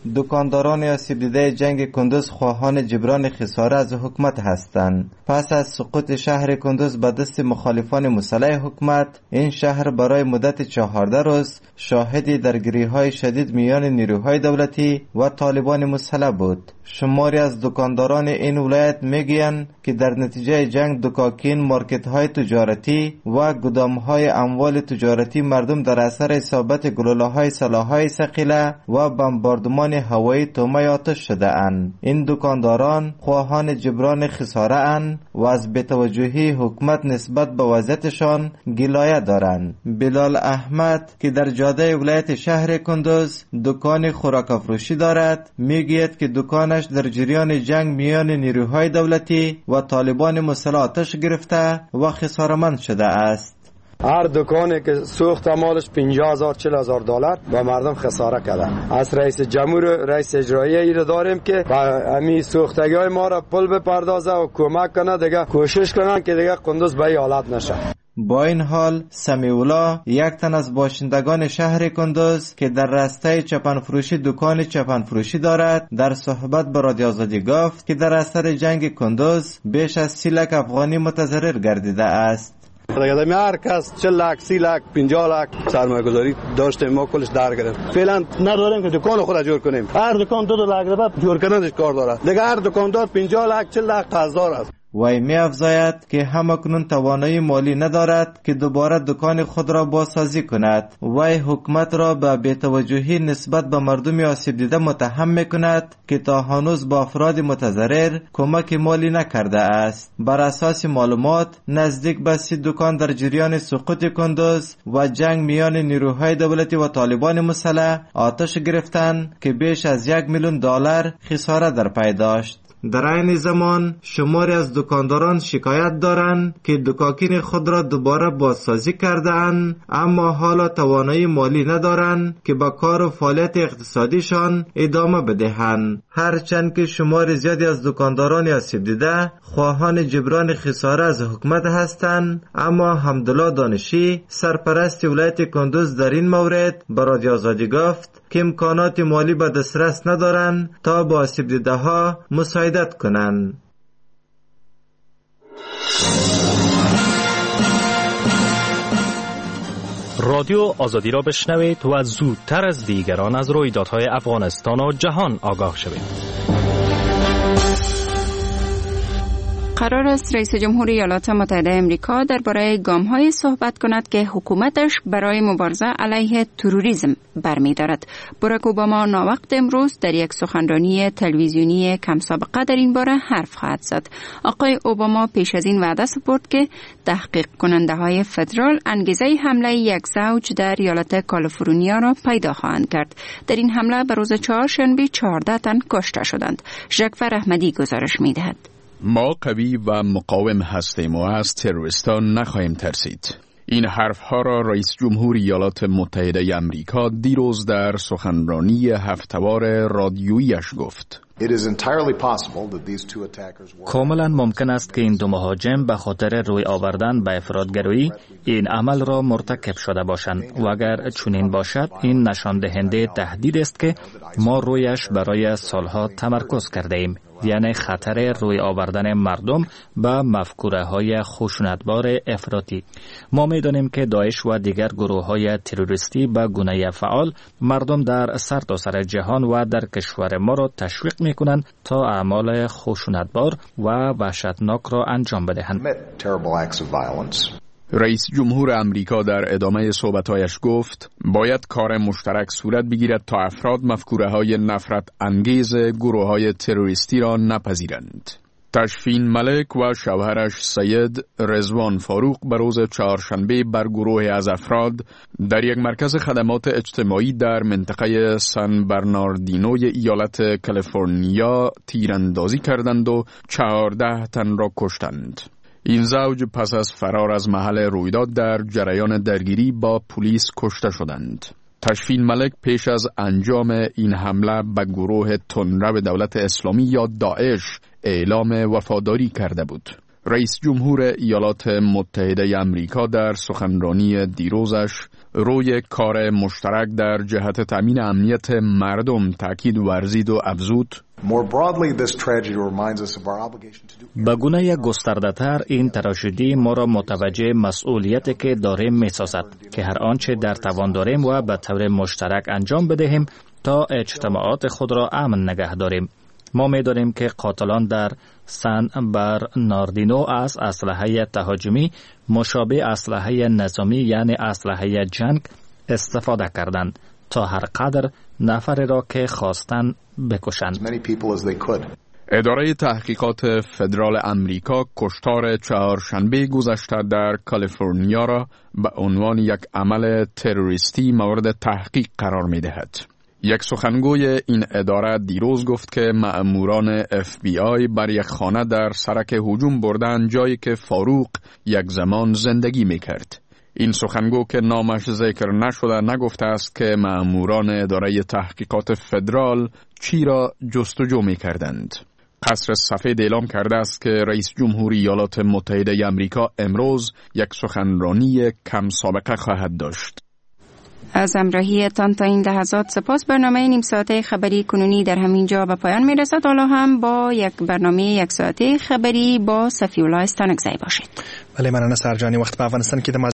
دکانداران آسیب دیده جنگ کندوز خواهان جبران خساره از حکومت هستند. پس از سقوط شهر کندوز به دست مخالفان مسلح حکومت، این شهر برای مدت چهارده روز شاهد درگیری‌های شدید میان نیروهای دولتی و طالبان مسلح بود. شماری از دکانداران این ولایت میگویند که در نتیجه جنگ دکاکین، مارکت‌های تجارتی و گدام‌های اموال تجارتی مردم در اثر اصابت گلوله‌های سلاح‌های ثقیله و بمباردمان هوایی تومه آتش شده اند. این دکانداران خواهان جبران خساره اند و از بی‌توجهی حکومت نسبت به وضعیتشان گلایه دارند. بلال احمد که در جاده ولایت شهر کندوز دکان خوراک فروشی دارد، میگوید که دکانش در جریان جنگ میان نیروهای دولتی و طالبان مسلح آتش گرفته و خساره‌مند شده است. هر دکانی که سوخت مالش پنجاه هزار چهل هزار دلار و مردم خساره کرده. از رئیس جمهور رئیس اجرایی ای داریم که همین سوختگی های ما را پول بپردازه و کمک کنه، دیگه کوشش کنن که دیگه کندوز به این حالت نشه. با این حال سمیولا، یک تن از باشندگان شهر کندوز که در راسته چپن فروشی دکان چپن فروشی دارد، در صحبت با رادیو آزادی گفت که در اثر جنگ کندوز بیش از سی لک افغانی متضرر گردیده است. دیگه هر کس چهل لک، سی لک، پنجاه لک سرمایه گذاری داشته، ما کلش در گرفت. فعلا نداریم که دکان خود جور کنیم. هر دکان دو دو لک بعد جور کردنش کار داره. دیگه هر دکاندار پنجاه لک، چهل لک قرضدار است. وی می افزاید که همکنون توانایی مالی ندارد که دوباره دکان خود را بازسازی کند. وی حکومت را به بی‌توجهی نسبت به مردم آسیب دیده متهم می کند که تا هنوز با افراد متضرر کمک مالی نکرده است. بر اساس معلومات نزدیک به سی دکان در جریان سقوط کندوز و جنگ میان نیروهای دولتی و طالبان مسلح آتش گرفتند که بیش از یک میلیون دلار خساره در پی داشت. در این زمان شماری از دکانداران شکایت دارند که دکاکین خود را دوباره بازسازی کرده‌اند، اما حالا توانایی مالی ندارند که با کار و فعالیت اقتصادیشان ادامه بدهند. هرچند که شمار زیادی از دکانداران آسیب دیده خواهان جبران خساره از حکومت هستند، اما حمدالله دانشی سرپرست ولایت کندوز در این مورد به رادیو آزادی گفت که امکانات مالی به دسترس ندارند تا با آسیب دیده ها مساعدت کنند. رادیو آزادی را بشنوید و زودتر از دیگران از رویدادهای افغانستان و جهان آگاه شوید. قرار است رئیس جمهور ایالات متحده آمریکا درباره گام‌های صحبت کند که حکومتش برای مبارزه علیه تروریسم برمی‌دارد. باراک اوباما ناوقت امروز در یک سخنرانی تلویزیونی کم سابقه در این باره حرف خواهد زد. آقای اوباما پیش از این وعده سپرد که تحقیق کننده های فدرال انگیزه حمله یک زوج در ایالت کالیفرنیا را پیدا خواهند کرد. در این حمله به روز چهارشنبه چهارده تن کشته شدند. ژکفر احمدی گزارش می‌دهد. ما قوی و مقاوم هستیم و از تروریستان نخواهیم ترسید. این حرفها را رئیس جمهور ایالات متحده آمریکا دیروز در سخنرانی هفته‌وار رادیویی‌اش گفت. کاملا ممکن است که این دو مهاجم به خاطر روی آوردن به افراطگرایی این عمل را مرتکب شده باشند و اگر چنین باشد این نشان دهنده تهدید است که ما رویش برای سالها تمرکز کرده ایم، یعنی خطر روی آوردن مردم به مفکوره های خشونتبار افراطی. ما می‌دانیم که داعش و دیگر گروه های تروریستی به گونه فعال مردم در سرتاسر جهان و در کشور ما را تشویق می‌کنند تا اعمال خشونتبار و وحشتناک را انجام بدهند. رئیس جمهور امریکا در ادامه صحبت‌هایش گفت باید کار مشترک صورت بگیرد تا افراد مفکوره‌های نفرت انگیز گروه‌های تروریستی را نپذیرند. تشفین ملک و شوهرش سید رضوان فاروق به روز چهارشنبه بر گروه از افراد در یک مرکز خدمات اجتماعی در منطقه سان برناردینوی ایالت کالیفرنیا تیراندازی کردند و چهارده تن را کشتند. این زوج پس از فرار از محل رویداد در جریان درگیری با پلیس کشته شدند. تشفین ملک پیش از انجام این حمله به گروه تندرو دولت اسلامی یا داعش اعلام وفاداری کرده بود. رئیس جمهور ایالات متحده امریکا در سخنرانی دیروزش روی کار مشترک در جهت تامین امنیت مردم تاکید ورزید و افزود: به گونه گسترده تر این تراژدی ما را متوجه مسئولیتی که داریم می سازد که هر آنچه در توان داریم و به طور مشترک انجام بدهیم تا اجتماعات خود را امن نگه داریم. ما می دانیم که قاتلان در سن برناردینو از اسلحه تهاجمی مشابه اسلحه نظامی یعنی اسلحه جنگ استفاده کردند تا هر قدر نفر را که خواستند بکشند. اداره تحقیقات فدرال امریکا کشتار چهارشنبه گذشته در کالیفرنیا را به عنوان یک عمل تروریستی مورد تحقیق قرار می دهد. یک سخنگوی این اداره دیروز گفت که مأموران اف بی آی بر یک خانه در سرک هجوم بردند، جایی که فاروق یک زمان زندگی می کرد. این سخنگو که نامش ذکر نشده نگفته است که مأموران اداره تحقیقات فدرال چی را جستجو می کردند. قصر سفید اعلام کرده است که رئیس جمهور ایالات متحده امریکا امروز یک سخنرانی کم سابقه خواهد داشت. از همراهیتان تا این لحظات سپاس. برنامه نیم ساعته خبری کنونی در همین جا به پایان می رسد. حالا هم با یک برنامه یک ساعته خبری با صفی الله استانکزی باشید. بله، من انا سرجانی وقت به افغانستان کې د